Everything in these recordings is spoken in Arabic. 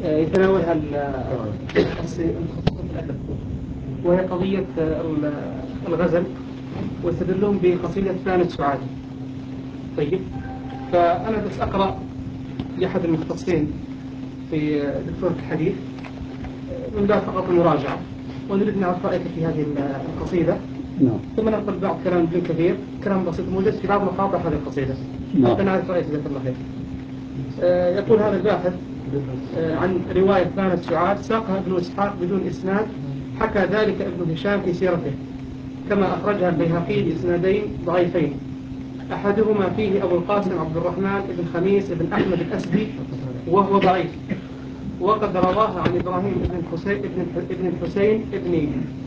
يتناولها المتخصصين في الأدب، وهي قضية الغزل، واستدلون بقصيدة فانة سعاد. طيب، فأنا بس أقرأ لأحد المختصين في دكتور الحديث من باب فقط المراجعة، ونريد نعرف رأيك في هذه القصيدة. ثم ننقل بعض كلام ابن كثير، كلام بسيط موجود في بعض مقاطع هذه القصيدة حتى نعرف رأيك جزاك الله خير. يقول هذا الباحث عن رواية فانة سعاد: ساقها ابن إسحاق بدون إسناد، حكى ذلك ابن هشام في سيرته، كما أخرجها البيهقي بإسنادين ضعيفين، أحدهما فيه أبو القاسم عبد الرحمن بن خميس بن أحمد الأسدي وهو ضعيف، وقد رواه عن إبراهيم بن الحسين بن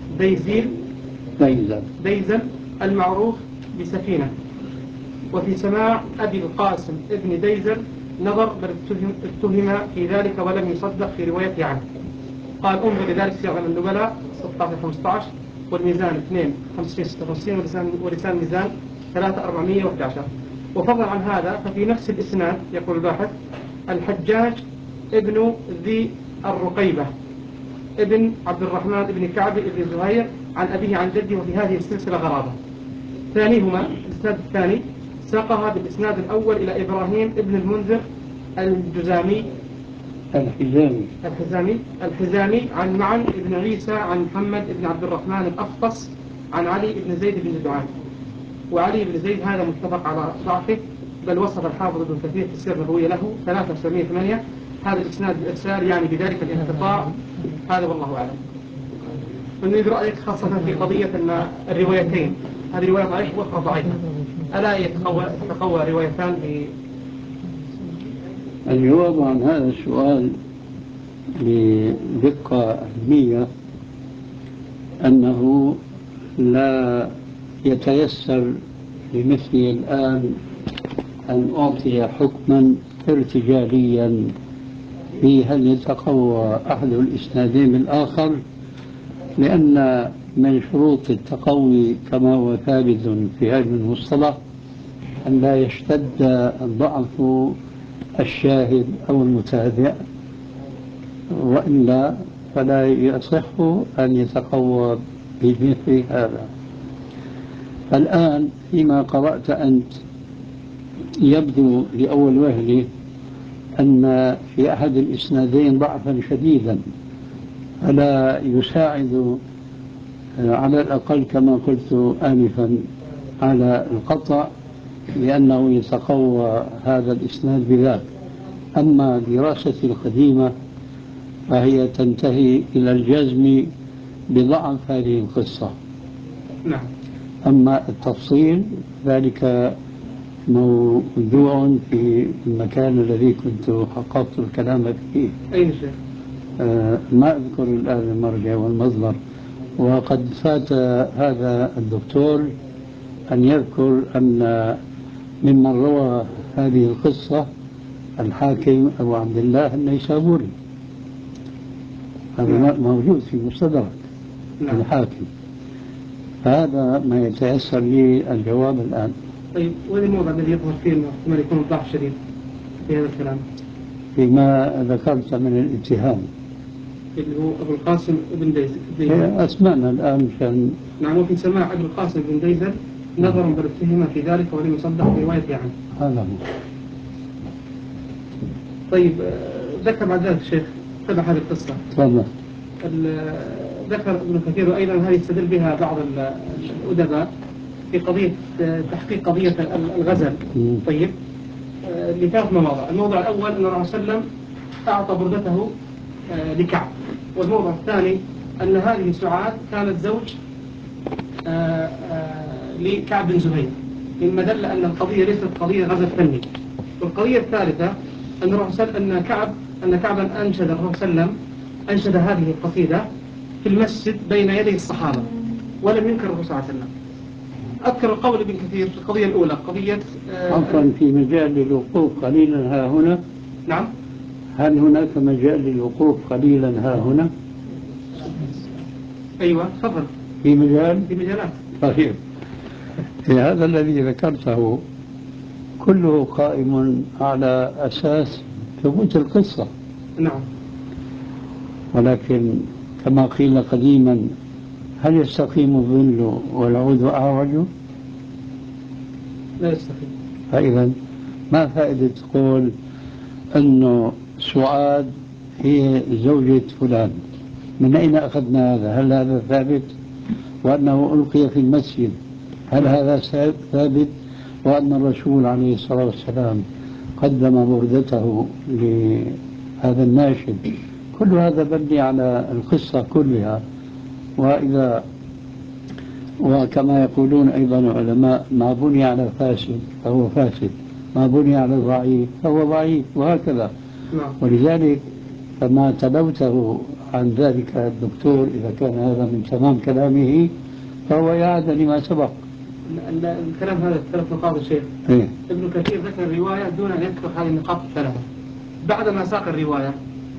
ديزل المعروف بسفينة. وفي سماع أبي القاسم ابن ديزل نظر، بل اتهم في ذلك ولم يصدق في روايته عنه. قال: انظر لذلك في أعلام النبلاء 16-15، والميزان 2-56 ولسان ميزان 3-411. وفضلا عن هذا ففي نفس الإسناد يقول الباحث: الحجاج ابن ذي الرقيبة ابن عبد الرحمن ابن كعب ابن زهير عن أبيه عن جده، وفي هذه السلسلة غرابة. ثانيهما الإسناد الثاني ساقها بالإسناد الأول إلى إبراهيم ابن المنذر الحزامي عن معن ابن عيسى عن محمد ابن عبد الرحمن الأفطس عن علي ابن زيد بن جدعان. وعلي بن زيد هذا متفق على ضعفه، بل وصف الحافظ ابن كثير في السير النبوية له 3-8. هذا الإسناد بالإرسال يعني بذلك الانقطاع. هذا والله أعلم. نريد رأيك خاصة في قضية أن الروايتين، هذه رواية ضعيفة وأخرى ضعيفة، ألا تتقوى روايتان الجواب عن هذا السؤال بدقة علمية أنه لا يتيسر لمثلي الآن أن أعطي حكما ارتجاليا في هل يتقوى أحد الإسنادين بالآخر، لأن من شروط التقوي كما هو ثابت في علم المصطلح أن لا يشتد ضعف الشاهد أو المتابع، وإلا فلا يصح أن يتقوى بمثل هذا. الآن فيما قرأت أنت يبدو لأول وهلة أن في أحد الإسنادين ضعفا شديدا، فلا يساعد على الأقل كما قلت آنفا على القطع، لأنه يتقوى هذا الإسناد بذاك. أما دراستي القديمة فهي تنتهي إلى الجزم بضعف هذه القصة. نعم. أما التفصيل ذلك موضوع في المكان الذي كنت حققت الكلام فيه. أين شيء؟ ما أذكر الآن المرجع والمصدر، وقد فات هذا الدكتور أن يذكر أن ممن روى هذه القصة الحاكم أبو عبد الله النيسابوري، هذا موجود في مستدرك الحاكم. هذا ما يتيسر لي الجواب الآن. طيب، وين الموضع الذي يظهر فيه أنه يكون الضعف شديد في هذا الكلام؟ فيما ذكرت من الاتهام اللي هو أبو القاسم بن ديزل. أسمعنا الآن مشان. نعم. وفي سماع أبو القاسم بن ديزل نظر بل اتهم في ذلك ولم يصدق في روايته عنه. هذا هو. طيب، ذكر بعد ذلك الشيخ تبع هذه القصة. تفضل. ذكر ابن كثير، وأيضا هذه يستدل بها بعض الأدباء في قضية تحقيق قضية الغزل. طيب، لثلاث مواضع. الموضع الأول أن الرسول صلى الله عليه وسلم أعطى بردته لكعب، والموضع الثاني أن هذه سعاد كانت زوج لكعب بن زهير، مما دل أن القضية ليست قضية غزل فني. والقضية الثالثة أن أن كعبا أنشد الرسول صلى الله عليه وسلم أنشد هذه القصيدة في المسجد بين يدي الصحابة ولم ينكر الرسول صلى الله عليه وسلم. أذكر القول ابن كثير في القضية الأولى قضية عفوا، في مجال للوقوف قليلا ها هنا. نعم. هل هناك مجال للوقوف قليلا ها هنا؟ أيوة تفضل. في مجالات. طيب، في هذا الذي ذكرته كله قائم على أساس ثبوت القصة. نعم. ولكن كما قيل قديما: هل يستقيم الظل والعود أعوج؟ لا يستقيم. فإذا ما فائدة تقول أنه سعاد هي زوجة فلان؟ من أين أخذنا هذا؟ هل هذا ثابت؟ وأنه ألقي في المسجد، هل هذا ثابت؟ وأن الرسول عليه الصلاة والسلام قدم بردته لهذا الناشد، كل هذا مبني على القصة كلها. وكما يقولون أيضا العلماء: ما بني على فاسد فهو فاسد، ما بني على ضعيف فهو ضعيف، وهكذا. ولذلك فما تلوته عن ذلك الدكتور، إذا كان هذا من تمام كلامه، فهو يعاد لما سبق. الكلام هذا ثلاث نقاط الشيخ. ابن كثير ذكر الرواية دون أن يذكر هذه النقاط الثلاثة. بعدما ساق الرواية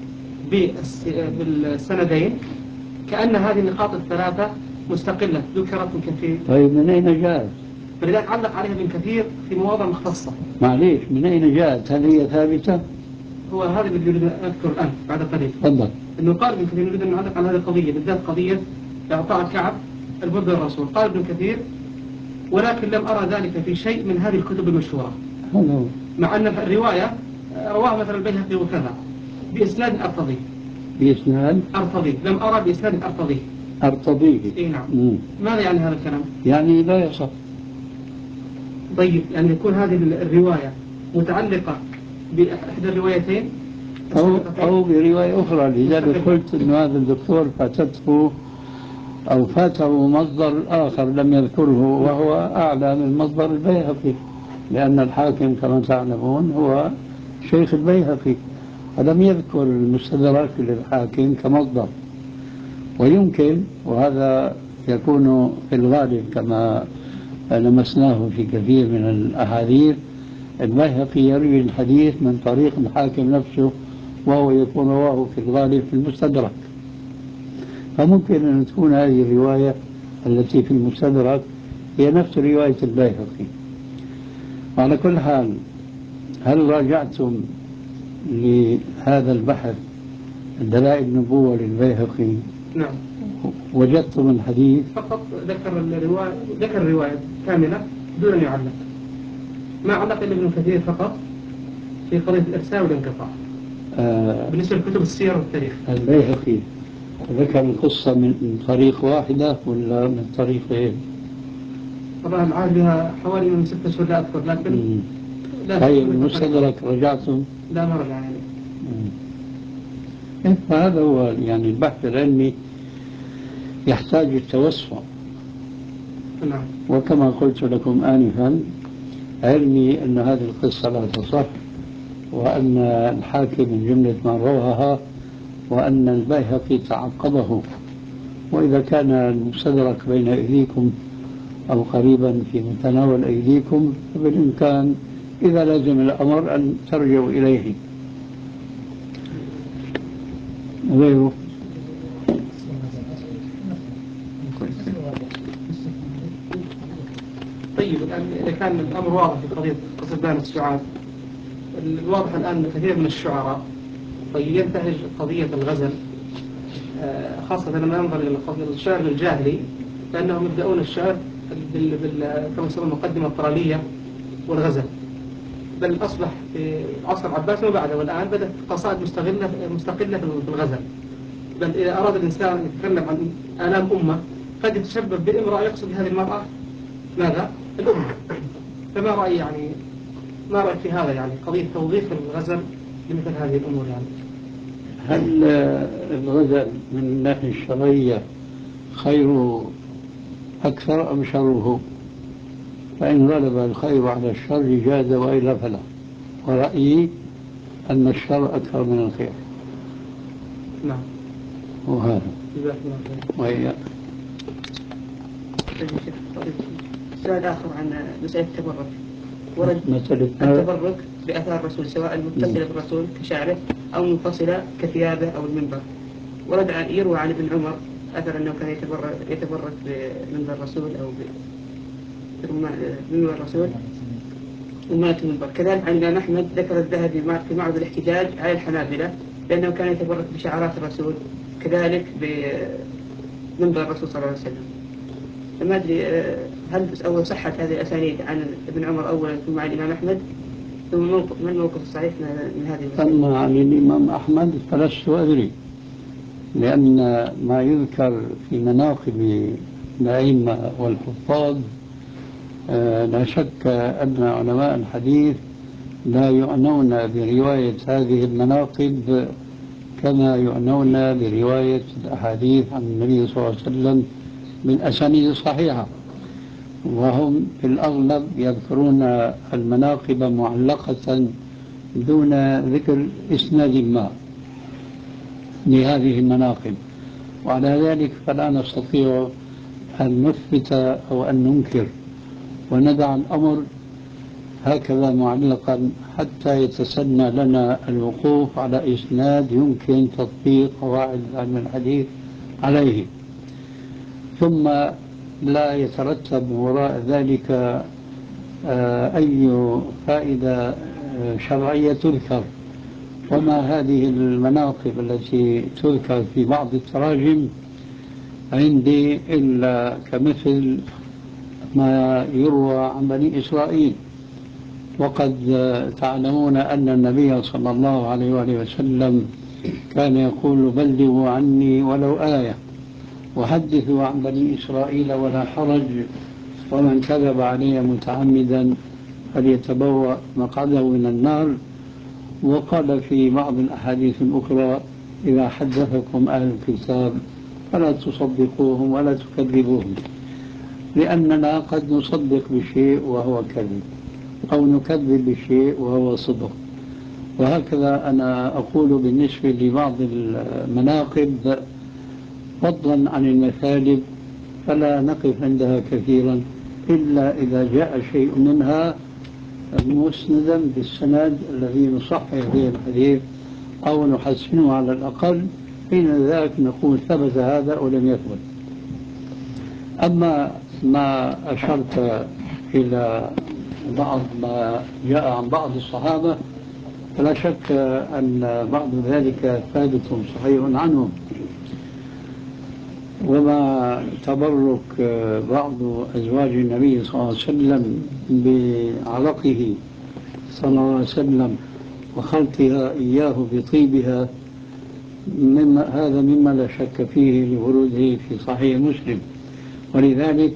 بالسندين كأن هذه النقاط الثلاثة مستقلة ذكرت من كثير. طيب من أين جاءت؟ فلذلك علق عليها ابن كثير في مواضع مختصة. معليش، من أين جاءت؟ هل هي ثابتة؟ هو هذا اللي يريد أن أذكر الآن بعد قليل. تفضل. إنه قال ابن كثير يريد أن يعلق على هذه القضية، بالذات قضية إعطاء كعب البرد الرسول. قال ابن كثير: ولكن لم أرى ذلك في شيء من هذه الكتب المشهورة. مع أن الرواية رواها مثلا البيهقي وكذا بإسناد أرتضيه. بإسناد أرتضيه، لم أرى بإسناد أرتضيه. أرتضيه. إيه نعم. ماذا يعني هذا الكلام؟ يعني لا يصح. طيب أن يكون هذه الرواية متعلقة بإحدى الروايتين أو برواية أخرى. لذلك قلت أن هذا الدكتور فاته مصدر آخر لم يذكره، وهو أعلى من مصدر البيهقي، لأن الحاكم كما تعلمون هو شيخ البيهقي، ولم يذكر المستدرك للحاكم كمصدر. ويمكن، وهذا يكون في الغالب كما لمسناه في كثير من الأحاديث، البيهقي يروي الحديث من طريق الحاكم نفسه، وهو يكون رواه في الغالب في المستدرك. فممكن أن تكون هذه الرواية التي في المستدرك هي نفس رواية البيهقي. على كل حال، هل راجعتم لهذا البحث دلائل النبوة للبيهقي؟ نعم. وجدتم الحديث؟ فقط ذكر الرواية كاملة دون أن يعلق. ما علق إلا ابن كثير فقط في قضية الإرسال والانقطاع. بالنسبة لكتب السير والتاريخ البيهقي ذكر القصة من طريق واحدة ولا من طريقين؟ طبعا العاد لها حوالي من 6 شهور لا أذكر، لكن طيب المستدرك رجعتم؟ لا ما رجع يعني. فهذا هو يعني البحث العلمي يحتاج التوسع. نعم. وكما قلت لكم آنفا، علمي أن هذه القصة لا تصح، وأن الحاكم من جملة من رواها، وأن البيهقي تعقبه. وإذا كان المستدرك بين أيديكم أو قريبا في متناول أيديكم، فبالإمكان إذا لازم الأمر أن ترجعوا إليه. غيره. طيب الآن إذا كان الأمر واضح في قضية قصة بان السعاد، الواضح الآن أن كثير من الشعراء ينتهج قضية الغزل، خاصة لما ننظر إلى الشعر الجاهلي، فإنهم يبدأون الشعر كما يسمى المقدمة الطرالية والغزل. بل أصبح في عصر العباس وبعده والآن بدأت قصائد مستقلة في الغزل. بل إذا أراد الإنسان أن يتكلم عن آلام أمة قد يتشبب بامرأة يقصد هذه المرأة ماذا؟ الأمة. فما رأي يعني، ما رأيك في هذا يعني قضية توظيف الغزل لمثل هذه الأمور يعني؟ هل الغزل من الناحية الشرعية خير أكثر أم شره؟ فإن غلب الخير على الشر جاز، وإلا فلا. ورأيي أن الشر أكثر من الخير. نعم. وهذا وهي سؤال آخر عن مسألة التبرك. ورد مسألة التبرك بآثار الرسول سواء متصلة بالرسول كشعره أو منفصلة كثيابه أو المنبر. يروى عن ابن عمر أثر أنه كان يتبرك بمنبر الرسول أو بمنبر الرسول ومات المنبر. كذلك عن الإمام أحمد ذكر الذهبي في معرض الاحتجاج على الحنابلة لأنه كان يتبرك بشعارات الرسول كذلك بمنبر الرسول صلى الله عليه وسلم. فما أدري هل أول صحت هذه الأسانيد عن ابن عمر أولا ثم عن الإمام أحمد، ثم ما الموقف الصحيح من هذه المسألة؟ أما عن الإمام أحمد فلست أدري، لأن ما يذكر في مناقب الأئمة والحفاظ لا شك أن علماء الحديث لا يعنون برواية هذه المناقب كما يعنون برواية الأحاديث عن النبي صلى الله عليه وسلم بالأسانيد الصحيحة، وهم في الأغلب يذكرون المناقب معلقة دون ذكر إسناد ما لهذه المناقب. وعلى ذلك فلا نستطيع أن نثبت أو أن ننكر، وندع الأمر هكذا معلقا حتى يتسنى لنا الوقوف على إسناد يمكن تطبيق قواعد علم الحديث عليه، ثم لا يترتب وراء ذلك أي فائدة شرعية تذكر. وما هذه المناقب التي تذكر في بعض التراجم عندي إلا كمثل ما يروى عن بني إسرائيل. وقد تعلمون أن النبي صلى الله عليه وآله وسلم كان يقول بلغوا عني ولو آية، وحدثوا عن بني إسرائيل ولا حرج، ومن كذب علي متعمدا فليتبوأ مقعده من النار. وقال في بعض الأحاديث الأخرى إذا حدثكم أهل الكتاب فلا تصدقوهم ولا تكذبوهم، لأننا قد نصدق بشيء وهو كذب، أو نكذب بشيء وهو صدق. وهكذا أنا أقول بالنسبة لبعض المناقب فضلا عن المثالب فلا نقف عندها كثيرا إلا إذا جاء شيء منها مسندا بالسند الذي نصحح به الحديث أو نحسنه على الأقل، حين ذاك نقول ثبت هذا أو لم يثبت. أما ما أشرت إلى بعض ما جاء عن بعض الصحابة فلا شك أن بعض ذلك ثابت صحيح عنهم. وما تبرك بعض أزواج النبي صلى الله عليه وسلم بعلقه صلى الله عليه وسلم وخلطها إياه بطيبها، هذا مما لا شك فيه لوروده في صحيح مسلم. ولذلك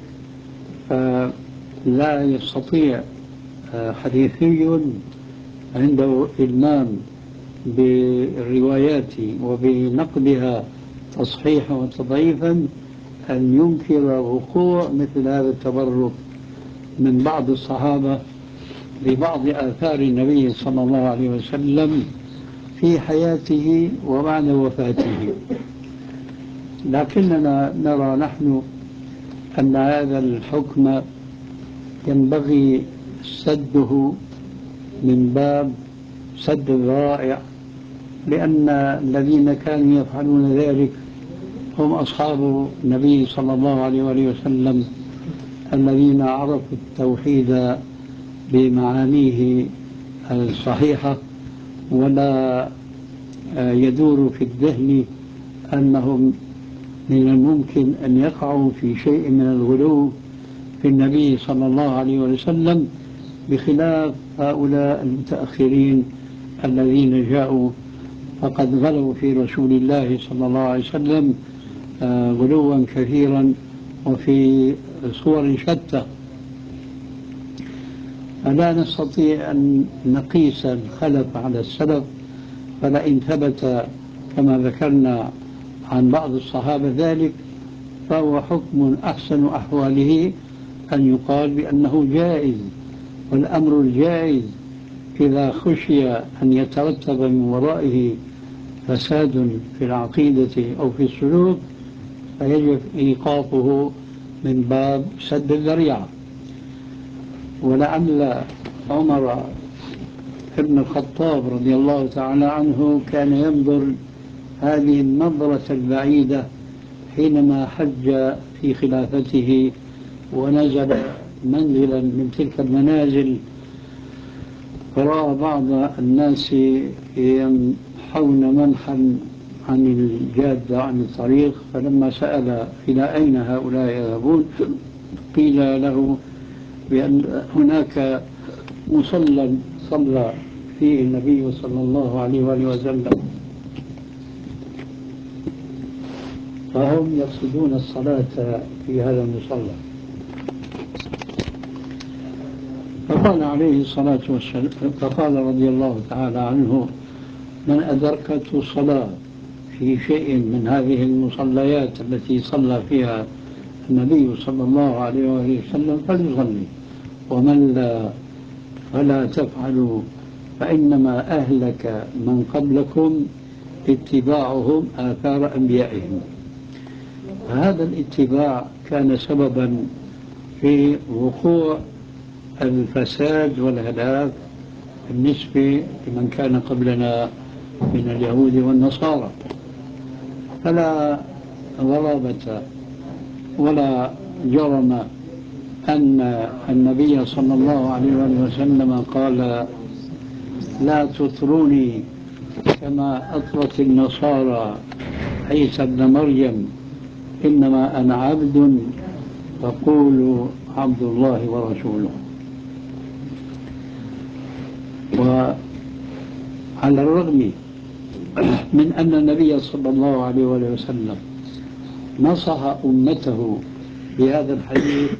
لا يستطيع حديثي عنده إلمام بالروايات وبنقدها تصحيحا وتضعيفا أن ينكر وقوع مثل هذا التبرك من بعض الصحابة ببعض آثار النبي صلى الله عليه وسلم في حياته وبعد وفاته. لكننا نرى نحن أن هذا الحكم ينبغي سده من باب سد الذرائع، لأن الذين كانوا يفعلون ذلك هم أصحاب النبي صلى الله عليه وسلم الذين عرفوا التوحيد بمعانيه الصحيحة، ولا يدور في الذهن أنهم من الممكن أن يقعوا في شيء من الغلو في النبي صلى الله عليه وسلم، بخلاف هؤلاء المتأخرين الذين جاءوا فقد غلوا في رسول الله صلى الله عليه وسلم غلوا كثيرا وفي صور شتى. فلا نستطيع أن نقيس الخلف على السلف، فلئن ثبت كما ذكرنا عن بعض الصحابة ذلك فهو حكم أحسن أحواله أن يقال بأنه جائز. والأمر الجائز إذا خشي أن يترتب من ورائه فساد في العقيدة أو في السلوك فيجب إيقافه من باب سد الذريعة. ولعل عمر بن الخطاب رضي الله تعالى عنه كان ينظر هذه النظرة البعيدة حينما حج في خلافته ونزل منزلا من تلك المنازل فرأى بعض الناس ينحون منحا عن الجادة عن الطريق، فلما سأل إلى أين هؤلاء يذهبون قيل له بأن هناك مصلى صلى فيه النبي صلى الله عليه وآله وسلم، فهم يقصدون الصلاة في هذا المصلى. فقال عليه الصلاة والسلام، فقال رضي الله تعالى عنه: من أدركته الصلاة في شيء من هذه المصليات التي صلى فيها النبي صلى الله عليه وآله وسلم فليصلي، ومن لا فلا تفعلوا، فإنما أهلك من قبلكم اتباعهم آثار أنبيائهم. فهذا الاتباع كان سببا في وقوع الفساد والهلاك بالنسبة لمن كان قبلنا من اليهود والنصارى. فلا غرابة ولا جرم أن النبي صلى الله عليه وسلم قال: لا تطروني كما أطرت النصارى عيسى ابن مريم، إنما أنا عبد فقولوا عبد الله ورسوله. وعلى الرغم من أن النبي صلى الله عليه وسلم نصح أمته بهذا الحديث،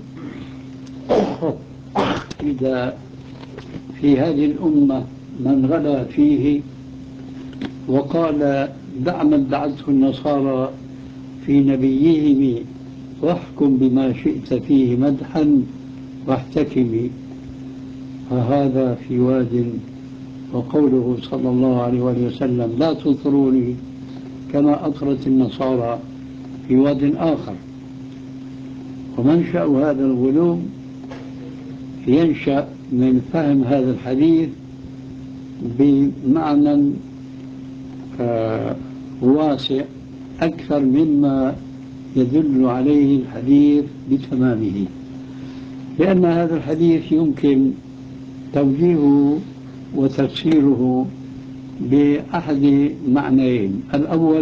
إذا في هذه الأمة من غلا فيه وقال: دع من دعته النصارى في نبيهم واحكم بما شئت فيه مدحا واحتكمي، فهذا في واد. وقوله صلى الله عليه وسلم: لا تطروني كما أطرت النصارى، في واد آخر. ومنشأ هذا الغلو ينشأ من فهم هذا الحديث بمعنى واسع أكثر مما يدل عليه الحديث بتمامه، لأن هذا الحديث يمكن توجيهه وتفسيره بأحد معنيين: الأول: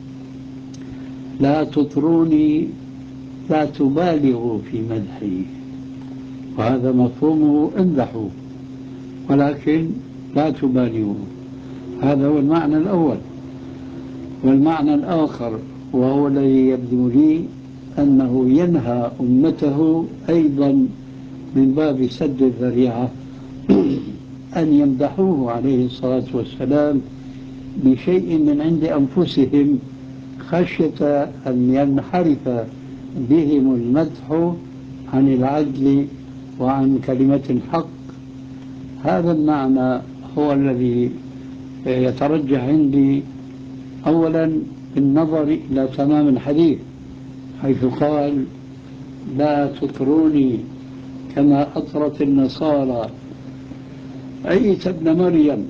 لا تطروني، لا تبالغوا في مدحي، وهذا مفهومه امدحوا ولكن لا تبالغوا، هذا هو المعنى الأول. والمعنى الآخر وهو الذي يبدو لي أنه ينهى أمته أيضا من باب سد الذريعة أن يمدحوه عليه الصلاة والسلام بشيء من عند أنفسهم، خشية أن ينحرف بهم المدح عن العدل وعن كلمة الحق. هذا المعنى هو الذي يترجح عندي أولا بالنظر إلى تمام الحديث، حيث قال: لا تطروني كما أطرت النصارى عيسى ابن مريم.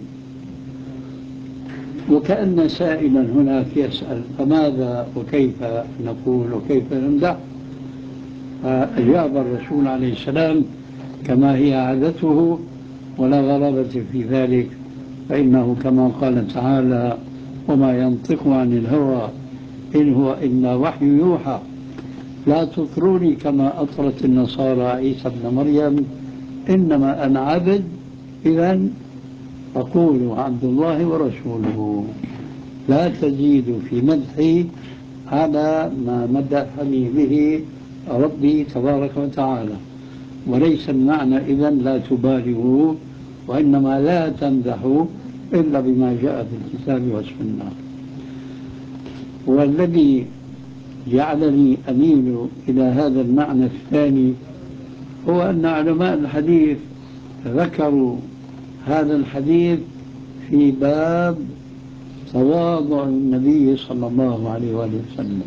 وكأن سائلا هناك يسأل: فماذا وكيف نقول وكيف نمدح؟ فأجاب الرسول عليه السلام كما هي عادته، ولا غرابة في ذلك، فإنه كما قال تعالى: وما ينطق عن الهوى إن هو إلا وحي يوحى. لا تطروني كما أطرت النصارى عيسى ابن مريم، إنما أنا عبد، إذن فقولوا عبد الله ورسوله، لا تزيدوا في مدحي على ما مدحني به ربي تبارك وتعالى. وليس المعنى إذن لا تبالغوا، وإنما لا تمدحوا إلا بما جاء في الكتاب والسنة. والذي جعلني أميل إلى هذا المعنى الثاني هو أن علماء الحديث ذكروا هذا الحديث في باب تواضع النبي صلى الله عليه وآله وسلم،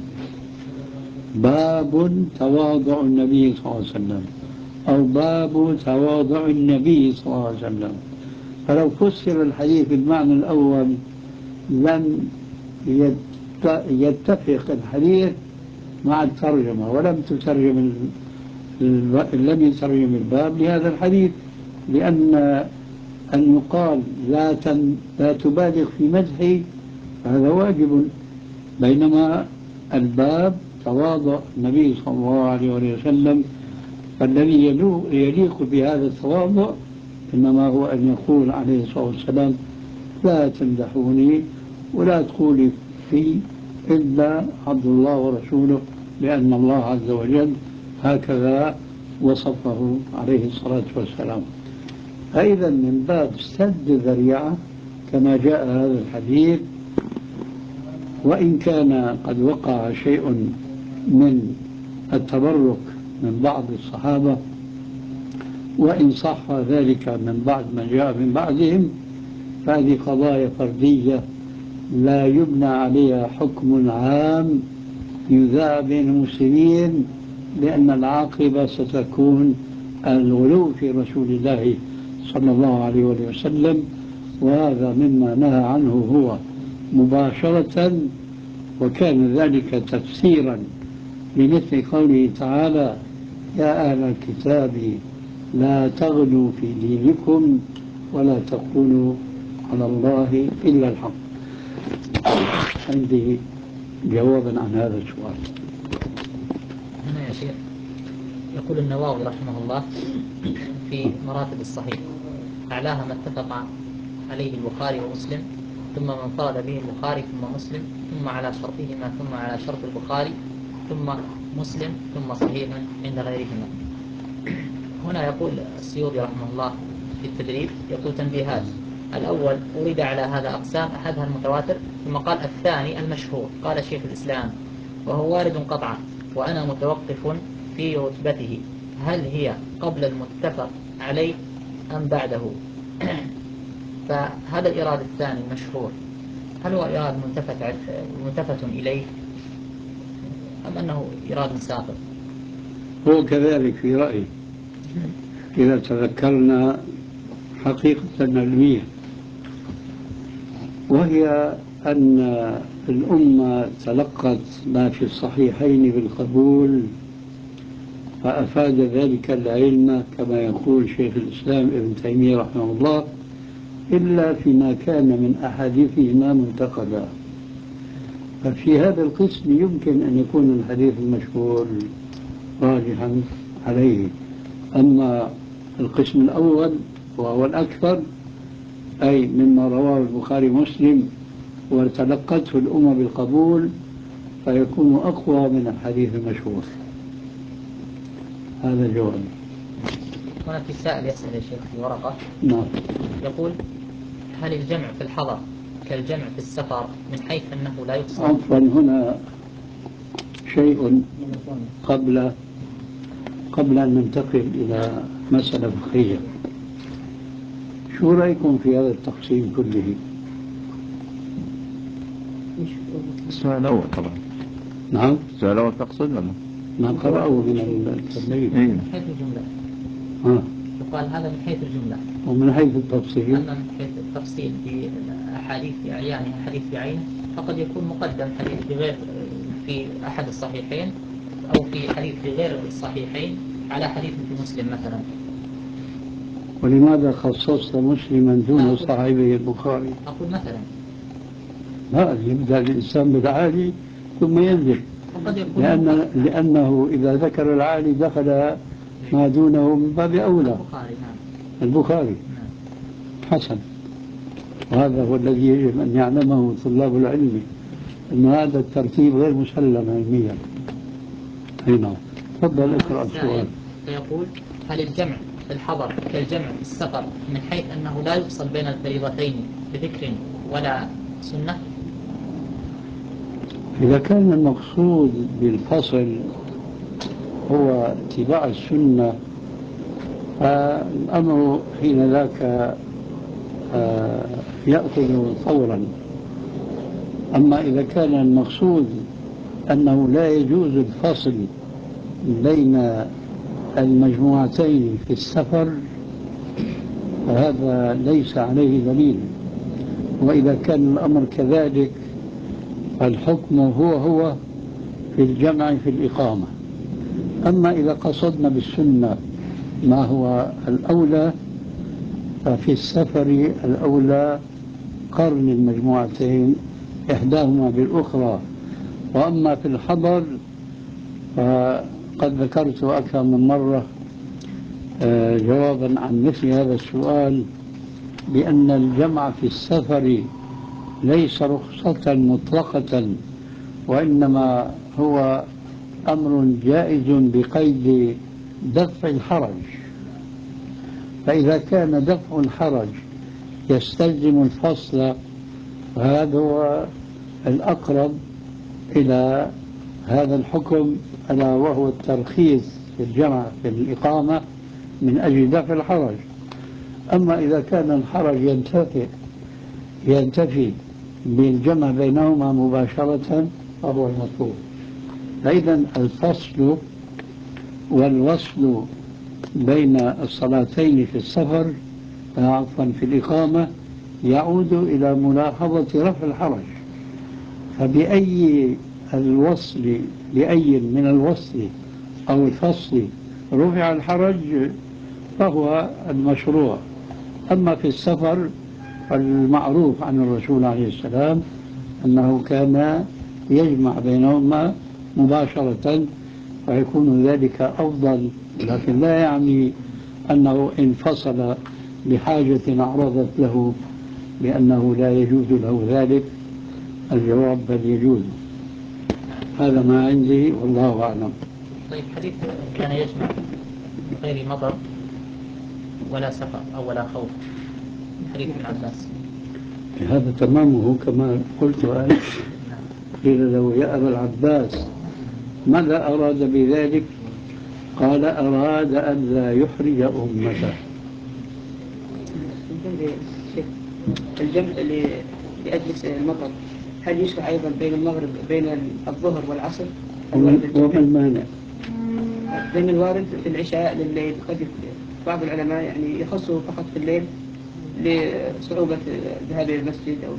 باب تواضع النبي صلى الله عليه وسلم، أو باب تواضع النبي صلى الله عليه وسلم. فلو فسر الحديث بالمعنى الأول لم يتفق الحديث مع الترجمة، لم يترجم الباب لهذا الحديث، لأن أن يقال لا تبالغ في مدحي، هذا واجب. بينما الباب تواضع النبي صلى الله عليه وسلم، فالذي يليق بهذا التواضع إنما هو أن يقول عليه الصلاة والسلام: لا تمدحوني ولا تقولي في إلا عبد الله ورسوله، لأن الله عز وجل هكذا وصفه عليه الصلاة والسلام. فإذا من باب سد الذريعة كما جاء هذا الحديث، وإن كان قد وقع شيء من التبرك من بعض الصحابة، وإن صح ذلك من بعض من جاء من بعدهم، فهذه قضايا فردية لا يبنى عليها حكم عام يذاع بين المسلمين، لأن العاقبة ستكون الغلو في رسول الله صلى الله عليه وسلم، وهذا مما نهى عنه هو مباشرة، وكان ذلك تفسيرا لمثل قوله تعالى: يا أهل الكتاب لا تغلوا في دينكم ولا تقولوا على الله إلا الحق. عندي جوابا عن هذا السؤال. هنا يا شيخ يقول النووي رحمه الله في مراتب الصحيح: أعلاها ما اتفق عليه البخاري ومسلم، ثم ما انفرد به البخاري ثم مسلم، ثم على شرطهما ثم على شرط البخاري ثم مسلم ثم صحيح عند غيرهما. هنا يقول السيوطي رحمه الله في التدريب، يقول: تنبيهات: الأول أريد على هذا أقسام، أحدها المتواتر، ثم قال الثاني المشهور. قال شيخ الإسلام: وهو وارد قطعا، وأنا متوقف في رتبته، هل هي قبل المتفق عليه أم بعده؟ فهذا الإراد الثاني المشهور، هل هو إراد ملتفت إليه أم أنه إراد ساقط؟ هو كذلك في رأيي، إذا تذكرنا حقيقة علمية، وهي أن الأمة تلقت ما في الصحيحين بالقبول، فأفاد ذلك العلم كما يقول شيخ الإسلام ابن تيمية رحمه الله، إلا فيما كان من أحاديثهما منتقدا. ففي هذا القسم يمكن أن يكون الحديث المشهور راجحا عليه. أما القسم الأول وهو الأكثر، أي مما رواه البخاري ومسلم وتلقته الأمة بالقبول، فيكون أقوى من الحديث المشهور. هذا الجواب. هنا في سائل يسأل يا شيخ في ورقة، نعم. يقول: هل الجمع في الحضر كالجمع في السفر من حيث أنه لا يقصد؟ عفوا، هنا شيء قبل أن ننتقل إلى مسألة فقهية. شو رأيكم في هذا التقسيم كله؟ السؤال الأول طبعا. نعم. السؤال الأول تقصد ولا؟ ما قرأه من التدريب. من حيث الجملة. يقال هذا من حيث الجملة. ومن حيث التفصيل؟ أما من حيث التفصيل في الأحاديث بأعيانها، حديث بعينه، فقد يكون مقدم حديث بغير في أحد الصحيحين، أو في حديث في غير الصحيحين على حديث في مسلم مثلا. ولماذا خصصت مسلما دون صاحبه البخاري؟ أقول مثلا لا، يبدأ الإنسان بالعالي ثم ينزل، لأنه إذا ذكر العالي دخل ما دونه من باب أولى. البخاري نعم. حسن. وهذا هو الذي يجب أن يعلمه طلاب العلم، أن هذا الترتيب غير مسلم علميا. هنا تفضل اقرأ السؤال. فيقول: هل الجمع في الحضر كالجمع في السفر من حيث أنه لا يفصل بين الفريضتين بذكر ولا سنة؟ إذا كان المقصود بالفصل هو اتباع السنة، فالأمر حين ذاك يأخذ فورا. أما إذا كان المقصود أنه لا يجوز الفصل بين المجموعتين في السفر، فهذا ليس عليه دليل. وإذا كان الأمر كذلك فالحكم هو في الجمع في الإقامة. أما إذا قصدنا بالسنة ما هو الأولى، ففي السفر الأولى قرن المجموعتين إحداهما بالأخرى. وأما في الحضر فقد ذكرت أكثر من مرة جوابا عن مثل هذا السؤال بأن الجمع في السفر ليس رخصة مطلقة، وإنما هو أمر جائز بقيد دفع الحرج. فإذا كان دفع الحرج يستلزم الفصل، فهذا هو الأقرب إلى هذا الحكم، ألا وهو الترخيص في الجمع في الإقامة من أجل دفع الحرج. أما إذا كان الحرج ينتفي بالجمع بينهما مباشرة فهو المطلوب. فإذا الفصل والوصل بين الصلاتين في السفر عفوا في الإقامة يعود إلى ملاحظة رفع الحرج. فبأي من الوصل أو الفصل رفع الحرج فهو المشروع. أما في السفر فالمعروف عن الرسول عليه السلام أنه كان يجمع بينهما مباشرة، فيكون ذلك أفضل، لكن لا يعني أنه انفصل بحاجة عرضت له بأنه لا يجوز له ذلك. الجواب بل يجوز. هذا ما عندي والله أعلم. طيب، حديث كان يجمع من غير مطر ولا سفر أو ولا خوف، حديث ابن عباس، هذا تمامه كما قلت أنت. قيل له يا أبا العباس ماذا أراد بذلك؟ قال أراد أن لا يحرج أمته. الجمع لأجل المطر هل يشرع أيضا بين الظهر والعصر؟ وما المانع؟ بين الوارد في العشاء لليل قد بعض العلماء يعني يخصه فقط في الليل لصعوبة الذهاب إلى المسجد أو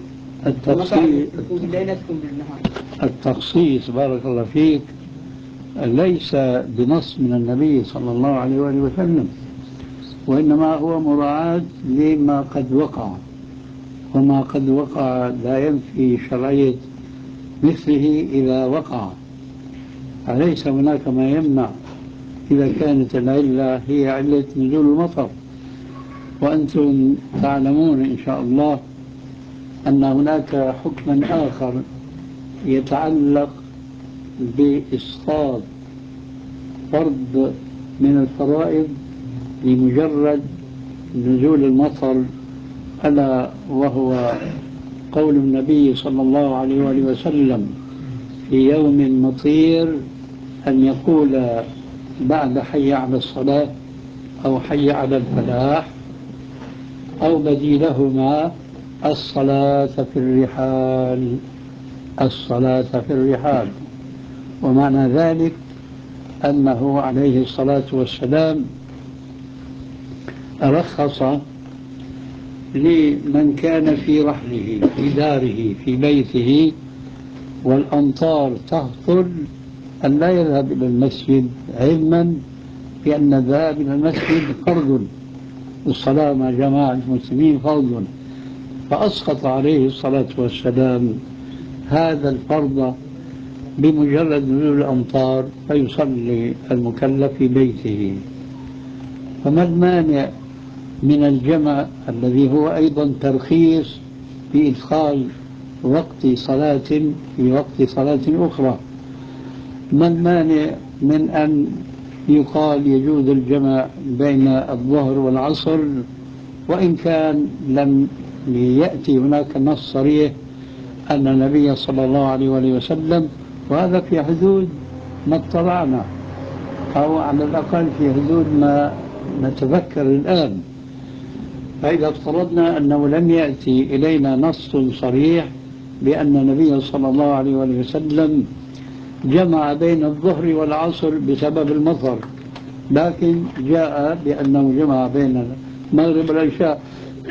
التخصيص بارك الله فيك ليس بنص من النبي صلى الله عليه وآله وسلم، وإنما هو مراعاة لما قد وقع، وما قد وقع لا ينفي شرعية مثله إذا وقع. فليس هناك ما يمنع إذا كانت العلة هي علة نزول المطر. وأنتم تعلمون إن شاء الله أن هناك حكما آخر يتعلق بإسقاط فرض من الفرائض لمجرد نزول المطر، ألا وهو قول النبي صلى الله عليه وآله وسلم في يوم مطير أن يقول بعد حي على الصلاة أو حي على الفلاح أو بديلهما الصلاة في الرحال، الصلاة في الرحال. ومعنى ذلك أنه عليه الصلاة والسلام رخص لمن كان في رحله في داره في بيته والأمطار تهطل أن لا يذهب إلى المسجد، علما بأن الذهاب إلى المسجد فرض، والصلاة مع جماعة المسلمين فرض. فأسقط عليه الصلاة والسلام هذا الفرض بمجرد نزول الأمطار، فيصلي المكلف في بيته. فما المانع من الجمع الذي هو أيضا ترخيص في إدخال وقت صلاة في وقت صلاة أخرى؟ ما المانع من أن يقال يجوز الجمع بين الظهر والعصر وإن كان لم يأتي هناك نص صريح أن النبي صلى الله عليه وسلم، وهذا في حدود ما اطلعنا أو على الأقل في حدود ما نتذكر الآن. فإذا افترضنا أنه لم يأتي إلينا نص صريح بأن النبي صلى الله عليه وسلم جمع بين الظهر والعصر بسبب المطر، لكن جاء بأنه جمع بين المغرب والعشاء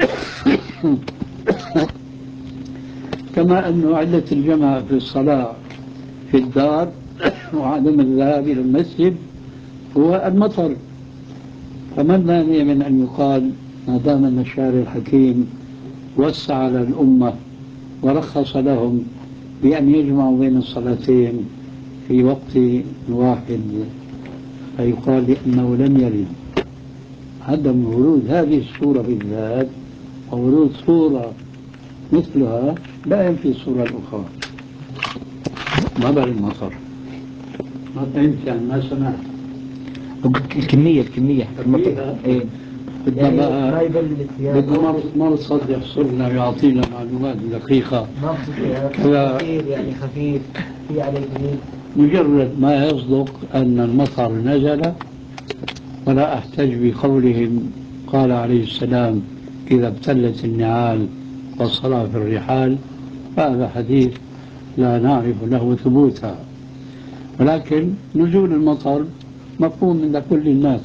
كما أنه علة الجمع في الصلاة في الدار وعدم الذهاب إلى المسجد هو المطر. فما المانع من أن يقال ما دام أن الشارع الحكيم وسع على الأمة ورخص لهم بأن يجمعوا بين الصلاتين في وقت واحد، فيقال لأنه لم يرد عدم ورود هذه الصورة بالذات وورود صورة مثلها لا ينفي الصورة الأخرى. مطر المطر ما فهمت يعني ما سمعت الكمية المطر إيه. بدنا يعني بقى ما يبلل الثياب بدنا مرصد يحصرنا ويعطينا معلومات دقيقة كذا. يعني خفيف في عليه دليل. مجرد ما يصدق أن المطر نزل ولا أحتج بقولهم قال عليه السلام إذا ابتلت النعال والصلاة في الرحال، هذا حديث لا نعرف له ثبوتا، ولكن نزول المطر مفهوم عند كل الناس،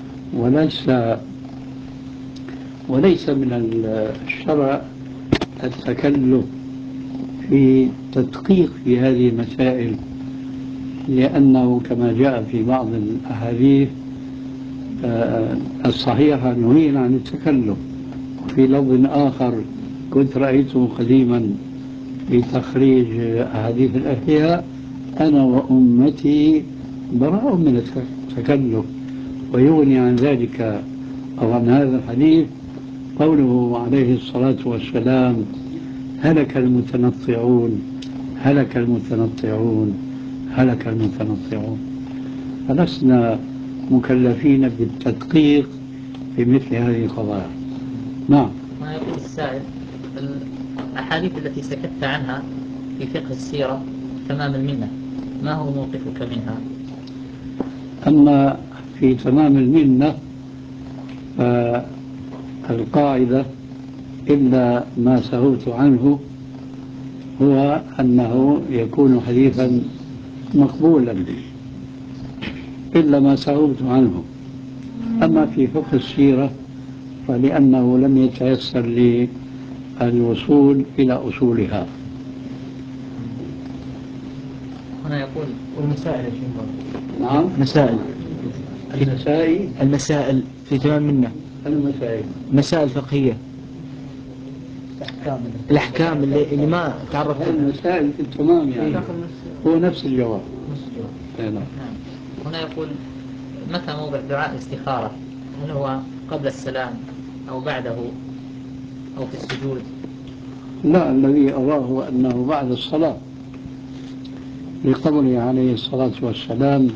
وليس من الشرع التكلف في تدقيق في هذه المسائل، لأنه كما جاء في بعض الأحاديث الصحيحة نهينا عن التكلف. وفي لفظ آخر كنت رأيته قديما في تخريج أحاديث الأحياء أنا وأمتي براء من التكلف، ويغني عن ذلك أو عن هذا الحديث قوله عليه الصلاة والسلام هلك المتنطعون هلك المتنطعون هلك المتنطعون. فلسنا مكلفين بالتدقيق في مثل هذه القضايا. نعم. ما يقول السائل الأحاديث التي سكت عنها في فقه السيرة تمام المنة ما هو موقفك منها؟ أما في تمام المنة فالقاعدة إلا ما سهوت عنه هو أنه يكون حديثا مقبولا إلا ما سهوت عنه. أما في فقه السيرة فلأنه لم يتيسر لي الوصول إلى أصولها. هنا يقول والمسائل يا شيخ. نعم. المسائل في تمام منه مسائل فقهية، الأحكام اللي ما تعرف لها. المسائل في التمام يعني هو نفس الجواب. نعم. هنا يقول متى موضع دعاء الاستخارة؟ هل هو قبل السلام أو بعده أو في السجود؟ لا، الذي أراه أنه بعد الصلاة لقوله عليه الصلاة والسلام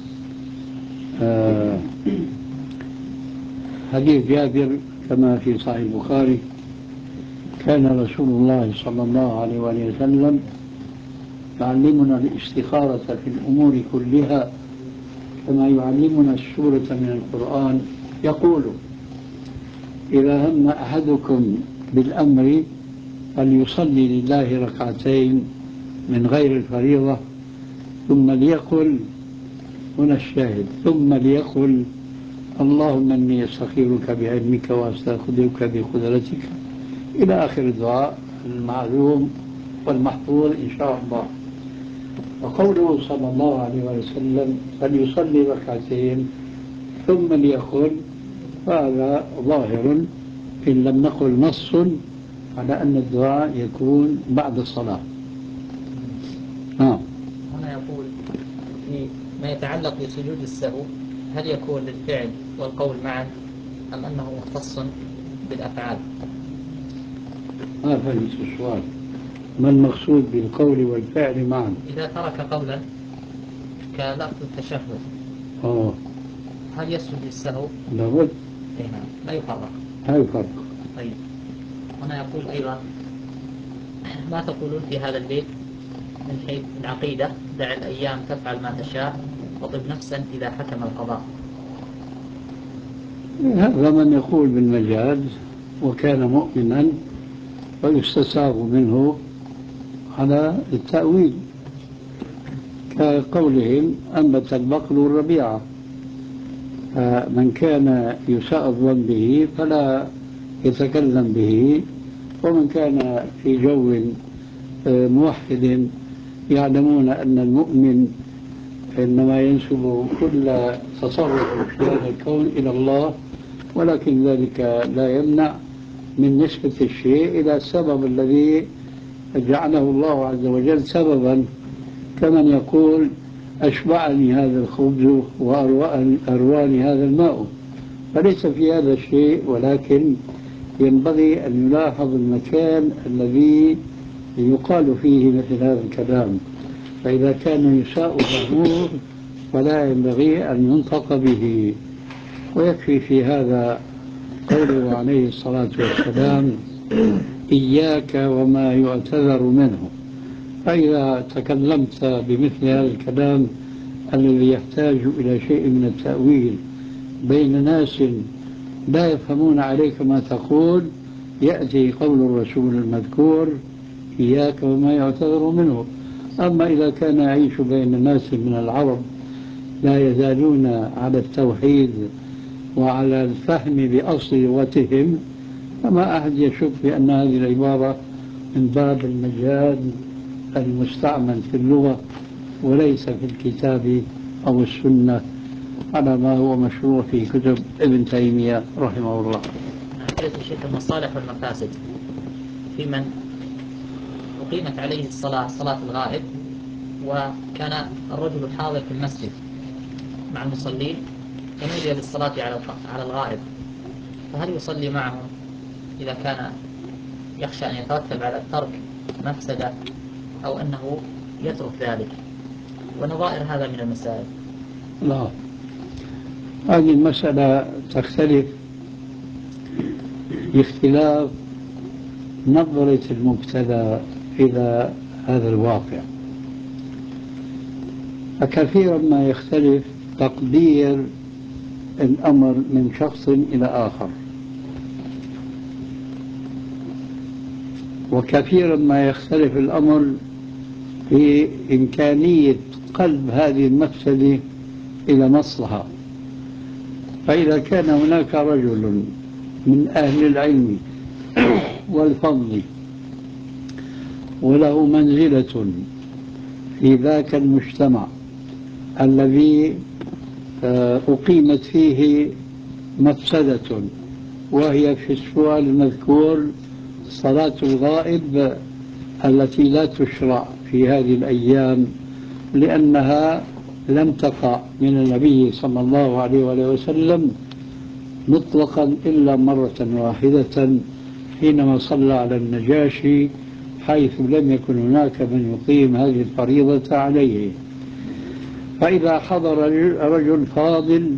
حديث جابر كما في صحيح البخاري كان رسول الله صلى الله عليه وسلم يعلمنا الاستخارة في الأمور كلها كما يعلمنا السورة من القرآن، يقول إذا هم أحدكم بالأمر فليصلي لله ركعتين من غير الفريضة ثم ليقل، هنا الشاهد، ثم ليقل اللهم إني أستخيرك بعلمك وأستخدمك بقدرتك إلى آخر الدعاء المعلوم والمحفوظ إن شاء الله. وقوله صلى الله عليه وسلم فليصلي ركعتين ثم ليقل، هذا ظاهر إن لم نقل نص على أن الدعاء يكون بعد الصلاة. هنا يقول في ما يتعلق بسجود السهو هل يكون للفعل والقول معا أم أنه مختص بالأفعال؟ ما فهمت السؤال. ما المقصود بالقول والفعل معا؟ إذا ترك قولا كلفظ التشهد هل يسجد للسهو؟ لابد. لا يفرق. طيب هنا يقول أيضا ما تقولون في هذا البيت من حيث العقيدة دع الأيام تفعل ما تشاء وطب نفسا إذا حكم القضاء؟ هذا من يقول بالمجاز وكان مؤمنا ويستساغ منه على التأويل كقولهم أنبت البقل الربيعة، من كان يساء الظن به فلا يتكلم به، ومن كان في جو موحد يعلمون أن المؤمن إنما ينسب كل تصرف في هذا الكون إلى الله ولكن ذلك لا يمنع من نسبة الشيء إلى السبب الذي جعله الله عز وجل سببا، كمن يقول أشبعني هذا الخبز وأرواني هذا الماء، فليس في هذا الشيء، ولكن ينبغي أن يلاحظ المكان الذي يقال فيه مثل هذا الكلام، فإذا كان يساء ظهوره فلا ينبغي أن ينطق به. ويكفي في هذا قوله عليه الصلاة والسلام إياك وما يعتذر منه. فإذا تكلمت بمثل هذا الكلام الذي يحتاج إلى شيء من التأويل بين ناس لا يفهمون عليك ما تقول، يأتي قول الرسول المذكور إياك وما يعتذر منه. أما إذا كان يعيش بين ناس من العرب لا يزالون على التوحيد وعلى الفهم بأصل لغتهم، فما أحد يشك بأن هذه العبارة من باب المجاز المستعمل في اللغة وليس في الكتاب أو السنة على ما هو مشروع في كتب ابن تيمية رحمه الله. فضيلة الشيخ، المصالح والمفاسد في من أقيمت عليه الصلاة، صلاة الغائب، وكان الرجل حاضر في المسجد مع المصلين ونودي بالصلاة على الغائب، فهل يصلي معهم إذا كان يخشى أن يترتب على الترك مفسدة، أو أنه يترك ذلك؟ ونظائر هذا من المسائل. لا، هذه المسألة تختلف باختلاف نظرة المبتلى إلى هذا الواقع، فكثيرا ما يختلف تقدير الأمر من شخص إلى آخر، وكثيرا ما يختلف الأمر في إمكانية قلب هذه المفسدة إلى مصلحة. فإذا كان هناك رجل من أهل العلم والفضل وله منزلة في ذاك المجتمع الذي أقيمت فيه مفسدة، وهي في السؤال المذكور صلاة الغائب التي لا تشرع في هذه الأيام لأنها لم تقع من النبي صلى الله عليه وسلم مطلقا إلا مرة واحدة حينما صلى على النجاشي، حيث لم يكن هناك من يقيم هذه الفريضة عليه. فإذا حضر رجل فاضل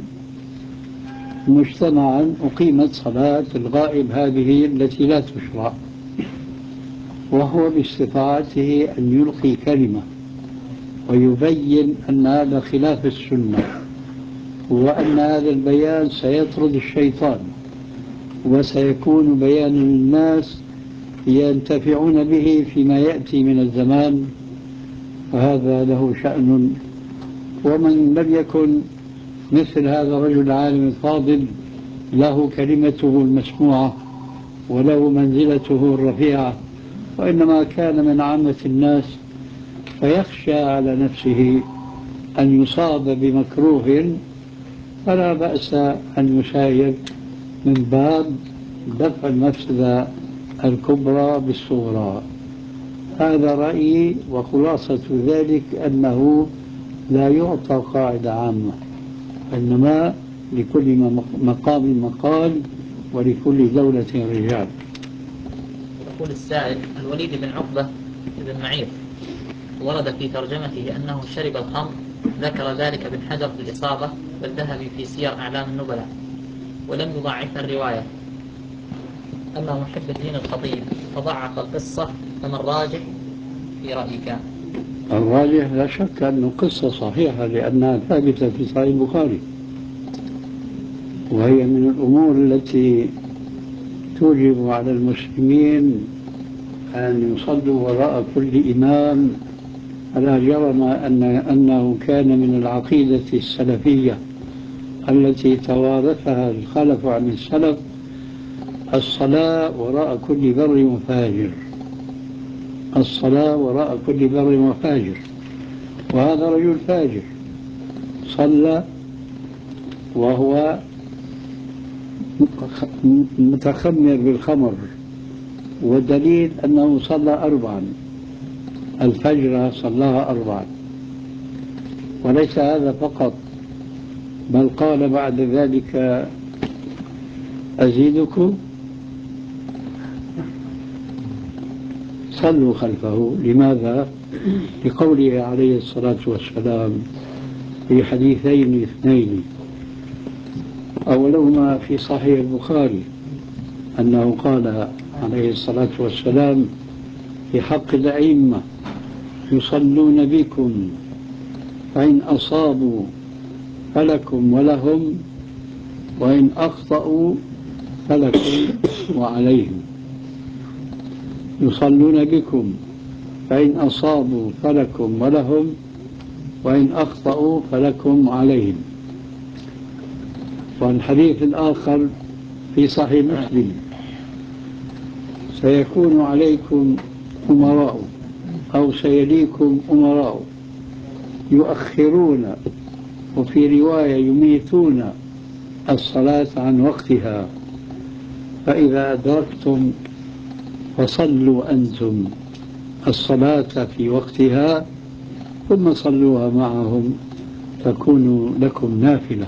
مجتمعا أقيمت صلاة الغائب هذه التي لا تشرع، وهو باستطاعته أن يلقي كلمة ويبين أن هذا خلاف السنة، وأن هذا البيان سيطرد الشيطان وسيكون بيان للناس ينتفعون به فيما يأتي من الزمان، فهذا له شأن. ومن لم يكن مثل هذا الرجل العالم الفاضل له كلمته المسموعة وله منزلته الرفيعة، وإنما كان من عامة الناس فيخشى على نفسه أن يصاب بمكروه، فلا بأس أن يساير من باب دفع المفسدة الكبرى بالصغرى. هذا رأيي، وخلاصة ذلك أنه لا يعطى قاعدة عامة، إنما لكل مقام مقال ولكل دولة رجال. يقول السائل: الوليد بن عقبة بن معيط ورد في ترجمته أنه شرب الخمر، ذكر ذلك ابن حجر في الإصابة والذهبي في سير أعلام النبلاء، ولم يضعف الرواية. أما محب الدين الخطيب فضعف القصة، فما الراجح في رأيك؟ الراجح لا شك أنه قصة صحيحة لأنها ثابتة في صحيح البخاري، وهي من الأمور التي توجب على المسلمين أن يصلوا وراء كل إمام، فلا جرم أنه كان من العقيدة السلفية التي توارثها الخلف عن السلف الصلاة وراء كل بر وفاجر، الصلاة وراء كل بر وفاجر. وهذا رجل فاجر صلى وهو متخمر بالخمر، والدليل أنه صلى 4، الفجر صلاها 4. وليس هذا فقط، بل قال بعد ذلك: أزيدكم، صلوا خلفه. لماذا؟ لقوله عليه الصلاة والسلام في حديثين اثنين، أولهما في صحيح البخاري أنه قال عليه الصلاة والسلام في حق الأئمة: يصلون بكم فإن أصابوا فلكم ولهم، وإن أخطأوا فلكم وعليهم. يصلون بكم فإن أصابوا فلكم ولهم، وإن أخطأوا فلكم عليهم. والحديث الآخر في صحيح مسلم: سيكون عليكم أمراء أو سيليكم أمراء يؤخرون، وفي رواية يميتون الصلاة عن وقتها، فإذا أدركتم فصلوا أنتم الصلاة في وقتها ثم صلوها معهم تكون لكم نافلة.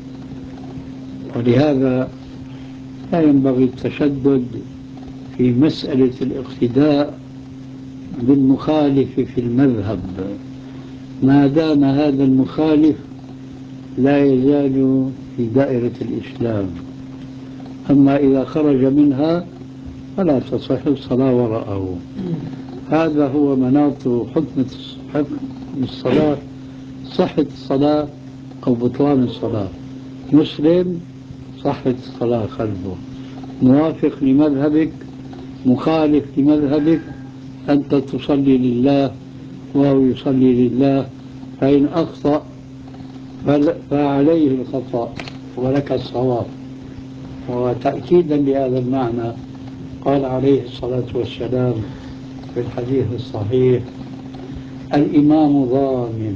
ولهذا لا ينبغي التشدد في مسألة الاقتداء بالمخالف في المذهب ما دام هذا المخالف لا يزال في دائرة الإسلام. أما إذا خرج منها فلا تصح الصلاة وراءه. هذا هو مناط حكم الصلاة: صحة الصلاة أو بطلان الصلاة. مسلم صحة الصلاة خلفه، موافق لمذهبك مخالف لمذهبك، أنت تصلي لله وهو يصلي لله، فإن أخطأ فعليه الخطأ ولك الصواب. وتأكيدا لهذا المعنى قال عليه الصلاة والسلام في الحديث الصحيح: الإمام ضامن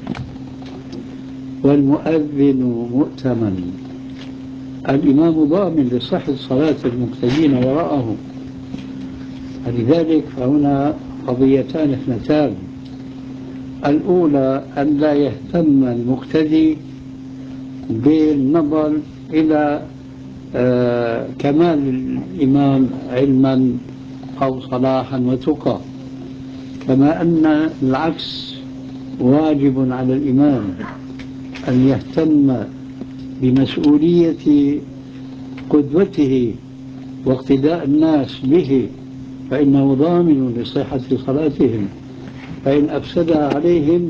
والمؤذن مؤتمن. الإمام ضامن لصحة صلاة المقتدين وراءه. فلذلك فهنا قضيتان اثنتان: الأولى أن لا يهتم المقتدي بالنظر إلى كمال الإمام علما أو صلاحا وتقى، كما أن العكس واجب على الإمام أن يهتم بمسؤولية قدوته واقتداء الناس به، فإنه ضامن لصحة صلاتهم. فإن أفسدها عليهم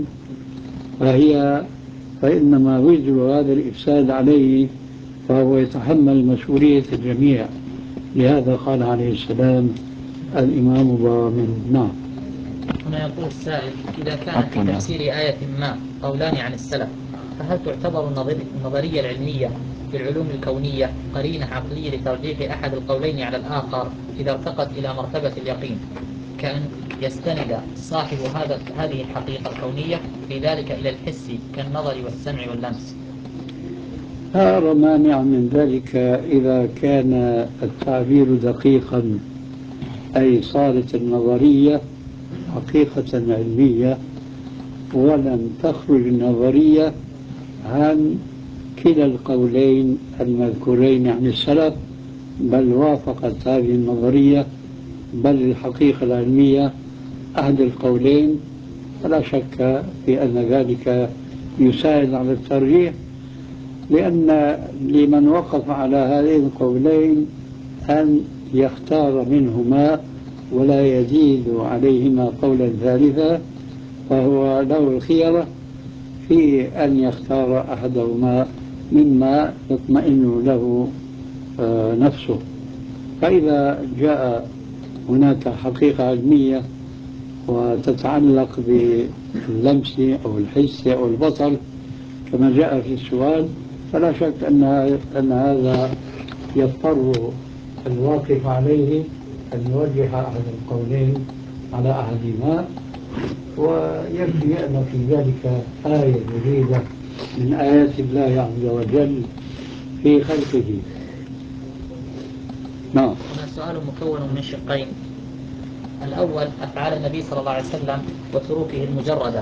فإنما وزر هذا الإفساد عليه، فهو يتحمل مسؤولية الجميع. لهذا قال عليه السلام: الإمام ضامن. نعم. هنا يقول السائل: إذا كان في تفسير آية ما قولان عن السلف، فهل تعتبر النظرية العلمية في العلوم الكونية قرينة عقلية لترجيح أحد القولين على الآخر إذا ارتقت إلى مرتبة اليقين، كأن يستند صاحب هذه الحقيقة الكونية في ذلك إلى الحس كالنظر والسمع واللمس؟ لا مانع من ذلك إذا كان التعبير دقيقا، أي صارت النظرية حقيقة علمية ولم تخرج النظرية عن كلا القولين المذكورين عن السلف، بل وافقت هذه النظرية بل الحقيقة العلمية أحد القولين، فلا شك في أن ذلك يساعد على الترجيح، لأن لمن وقف على هذين القولين أن يختار منهما ولا يزيد عليهما قولا ثالثا، فهو له الخيرة في أن يختار أحدهما مما يطمئن له نفسه. فإذا جاء هناك حقيقة علمية وتتعلق باللمس أو الحس أو البصر كما جاء في السؤال، فلا شك أن هذا يضطر الواقف عليه أن يوجه أحد القولين على أحدهما، ويكفي أن في ذلك آية جديدة من آيات الله عز وجل في خلقه. سؤال مكون من شقين. الأول أفعال النبي صلى الله عليه وسلم وتروكه المجردة،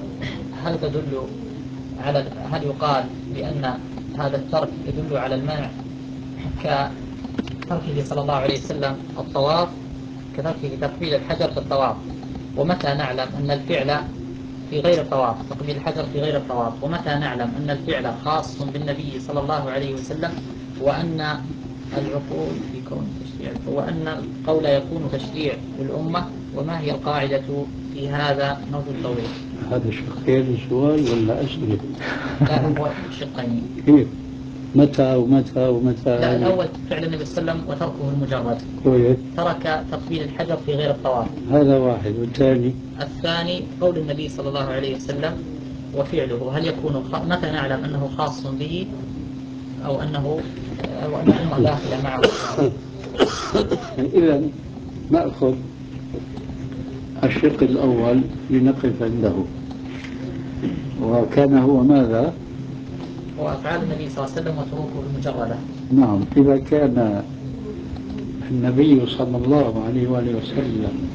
هل يقال بأن هذا الترك يدل على المنع كتركه صلى الله عليه وسلم الطواف، كتركه تقبيل الحجر في الطواف؟ ومتى نعلم أن الفعل في غير الطواف، تقبيل الحجر في غير الطواف، ومتى نعلم أن الفعل خاص بالنبي صلى الله عليه وسلم، وأن العقول يكون تشريع، وأن القول يكون تشريع للأمة؟ وما هي القاعدة في هذا نظر طويل؟ هذا شقين سؤال ولا أسئلة؟ لا، هو شقين. كيف؟ متى ومتى ومتى؟ لا، الأول فعل النبي صلى الله عليه وسلم وتركه المجرد، كويس. ترك تقبيل الحجر في غير الطواف. هذا واحد. والثاني؟ الثاني قول النبي صلى الله عليه وسلم وفعله، هل يكون متى نعلم أنه خاص به أو أن الأمة داخلة معه؟ إذا نأخذ الشق الأول لنقف عنده، وكان هو ماذا؟ وأفعال النبي صلى الله عليه وسلم وتروكه المجردة. نعم، إذا كان النبي صلى الله عليه وآله وسلم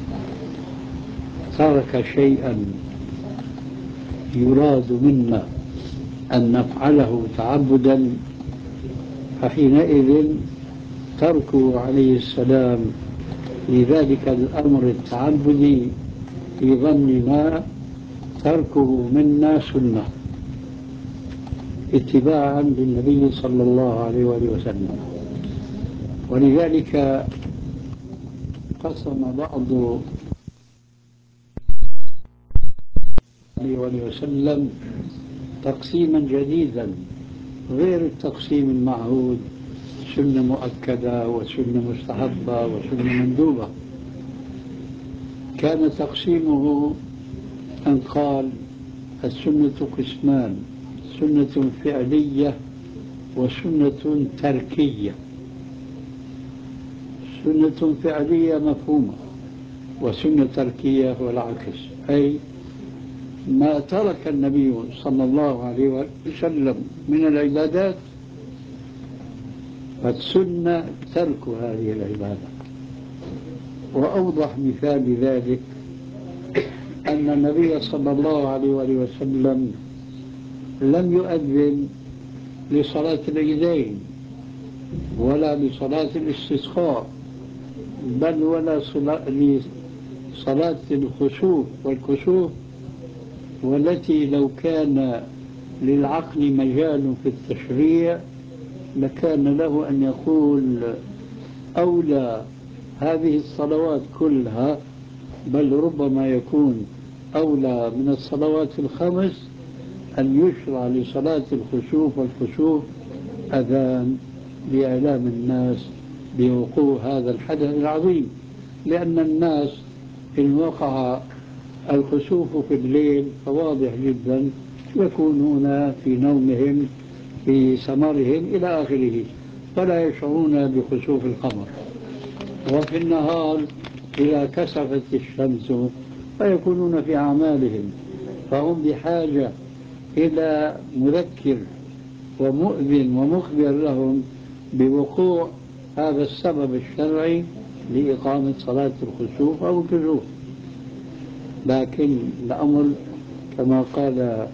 ترك شيئا يراد منا أن نفعله تعبدا، فحينئذ تركه عليه السلام لذلك الأمر التعبدي في ظننا تركه منا سنة اتباعا للنبي صلى الله عليه وآله وسلم. ولذلك قسم بعض عليه وآله وسلم تقسيما جديدا غير التقسيم المعهود، سنة مؤكدة وسنة مستحبة وسنة مندوبة. كان تقسيمه أن قال السنة قسمان: سنة فعلية وسنة تركية. سنة فعلية مفهومة، وسنة تركية والعكس، أي ما ترك النبي صلى الله عليه وسلم من العبادات فالسنة ترك هذه العبادة. وأوضح مثال لذلك أن النبي صلى الله عليه وسلم لم يؤذن لصلاة العيدين ولا لصلاة الاستسقاء، بل ولا لصلاة الخسوف والكسوف، والتي لو كان للعقل مجال في التشريع لكان له أن يقول أولى هذه الصلوات كلها، بل ربما يكون أولى من الصلوات الخمس أن يشرع لصلاة الخسوف والكسوف أذان لإعلام الناس بوقوع هذا الحدث العظيم. لأن الناس إن وقع الخسوف في الليل فواضح جدا يكونون في نومهم في سمرهم إلى آخره، فلا يشعرون بخسوف القمر. وفي النهار إذا كسفت الشمس فيكونون في أعمالهم، فهم بحاجة إلى مذكر ومؤذن ومخبر لهم بوقوع هذا السبب الشرعي لإقامة صلاة الخسوف أو الكسوف. لكن الأمر كما قال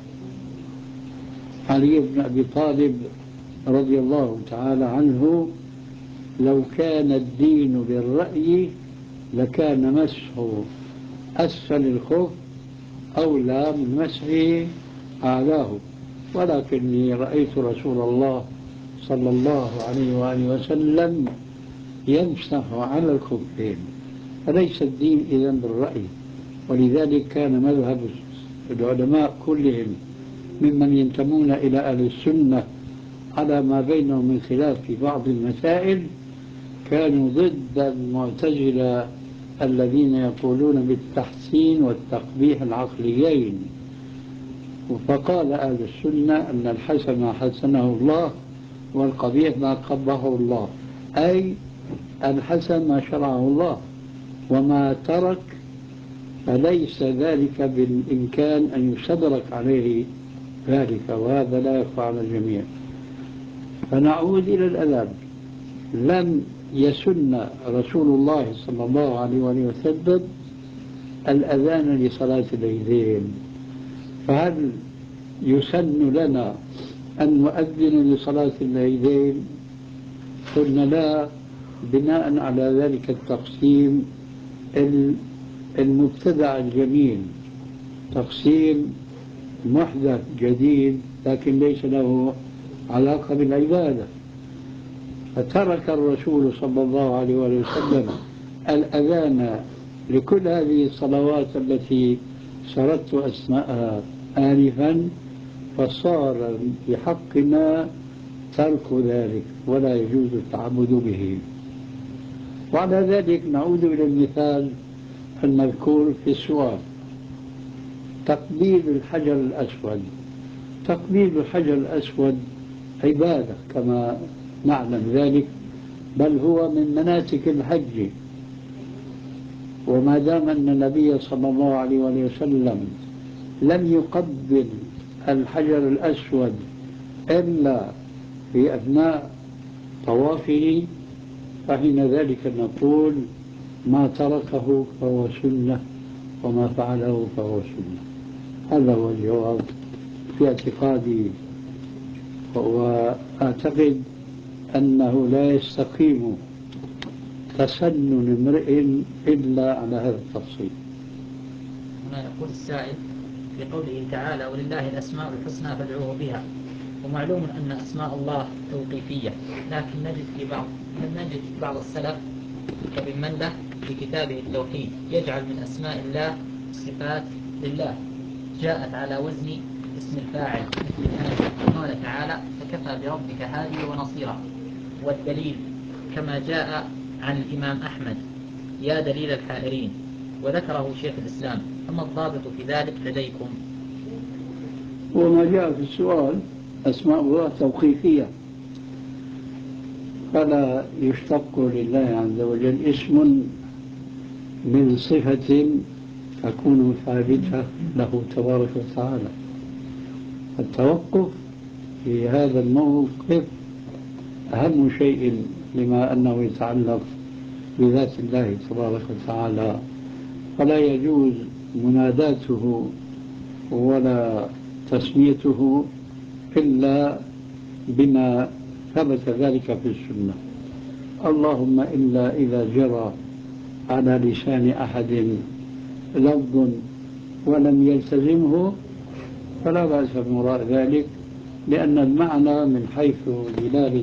علي بن أبي طالب رضي الله تعالى عنه: لو كان الدين بالرأي لكان مسح أسفل الخف أولى من مسح أعلاه، ولكني رأيت رسول الله صلى الله عليه وآله وسلم يمسح على الخفين، فليس الدين إذن بالرأي. ولذلك كان مذهب العلماء كلهم ممن ينتمون إلى أهل السنة على ما بينهم من خلاف في بعض المسائل كانوا ضد المعتزلة الذين يقولون بالتحسين والتقبيح العقليين. فقال أهل السنة أن الحسن ما حسنه الله والقبيح ما قبحه الله، أي الحسن ما شرعه الله، وما ترك فليس ذلك بالإمكان أن يستدرك عليه ذلك، وهذا لا يخفى على الجميع. فنعود إلى الأذان. لم يسن رسول الله صلى الله عليه وآله وسلم الأذان لصلاة العيدين، فهل يسن لنا أن نؤذن لصلاة العيدين؟ قلنا لا، بناء على ذلك التقسيم المبتدع الجميل، تقسيم محدث جديد لكن ليس له علاقة بالعبادة. فترك الرسول صلى الله عليه وسلم الأذان لكل هذه الصلوات التي سردت أسماءها آنفا، فصار بحقنا ترك ذلك ولا يجوز التعبد به. وعلى ذلك نعود إلى المثال المذكور في السؤال: تقبيل الحجر الأسود. تقبيل الحجر الأسود عبادة كما نعلم ذلك، بل هو من مناسك الحج. وما دام أن النبي صلى الله عليه وسلم لم يقبل الحجر الأسود إلا في أثناء طوافه، فحين ذلك نقول ما تركه فهو سنة وما فعله فهو سنة. هذا هو الجواب في اعتقادي، وأعتقد أنه لا يستقيم تسنن امرئ إلا على هذا التفصيل. هنا يقول السائل في قوله تعالى: ولله الأسماء الحسنى فادعوه بها. ومعلوم أن أسماء الله توقيفية، لكن نجد بعض السلف كابن منده في كتابه التوحيد يجعل من أسماء الله صفات لله جاءت على وزن اسم الفاعل، مثل الهادي قال تعالى: فكفى بربك هادي ونصيرا. والدليل كما جاء عن الإمام أحمد: يا دليل الحائرين. وذكره شيخ الإسلام. فما الضابط في ذلك لديكم؟ وما جاء في السؤال أسماء الله توقيفية، فلا يشتق لله عز وجل اسم من صفة تكون ثابتة له تبارك وتعالى. التوقف في هذا الموقف أهم شيء، لما أنه يتعلق بذات الله تبارك وتعالى، فلا يجوز مناداته ولا تسميته إلا بما ثبت ذلك في السنة، اللهم إلا إذا جرى على لسان أحد لفظ ولم يلتزمه فلا بأس من وراء ذلك، لأن المعنى من حيث دلالة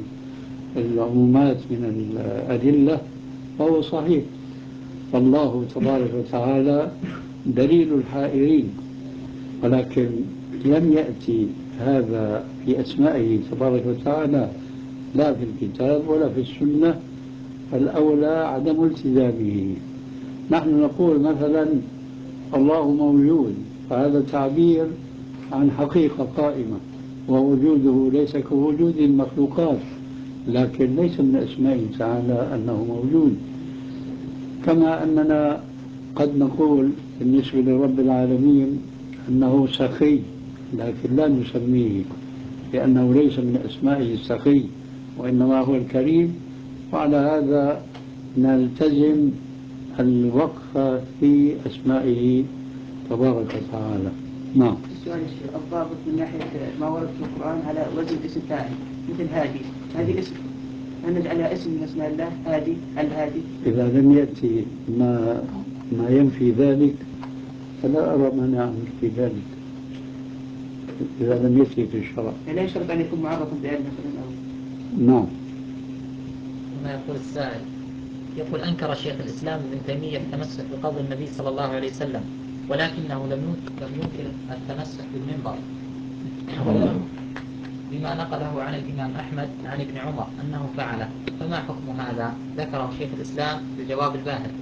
العمومات من الأدلة فهو صحيح. فالله تبارك وتعالى دليل الحائرين، ولكن لم يأتي هذا في أسمائه تبارك وتعالى لا في الكتاب ولا في السنة، فالأولى عدم التزامه. نحن نقول مثلا الله موجود، فهذا تعبير عن حقيقة قائمة، ووجوده ليس كوجود المخلوقات، لكن ليس من أسمائه تعالى أنه موجود. كما أننا قد نقول بالنسبة لرب العالمين أنه سخي، لكن لا نسميه، لأنه ليس من أسمائه السخي وإنما هو الكريم. وعلى هذا نلتزم الوقف في أسمائه تبارك وتعالى. نعم. السؤال الضابط من ناحية ما ورد في القرآن على وزن اسم فاعل، مثل هادي، هذه اسم، هل نجعلها اسم من اسماء الله هادي الهادي؟ إذا لم يأتي ما ينفي ذلك فلا أرى مانعا في ذلك، إذا لم يأتي في الشرع. لا يشترط أن يكون معرفا بأل مثلا أو. نعم. كما يقول السائل، يقول: أنكر شيخ الإسلام ابن تيمية التمسك بقبر النبي صلى الله عليه وسلم، ولكنه لم ينكر التمسك بالمنبر، بما نقله عن الإمام أحمد عن ابن عمر أنه فعله. فما حكم هذا؟ ذكره شيخ الإسلام في الجواب الباهر.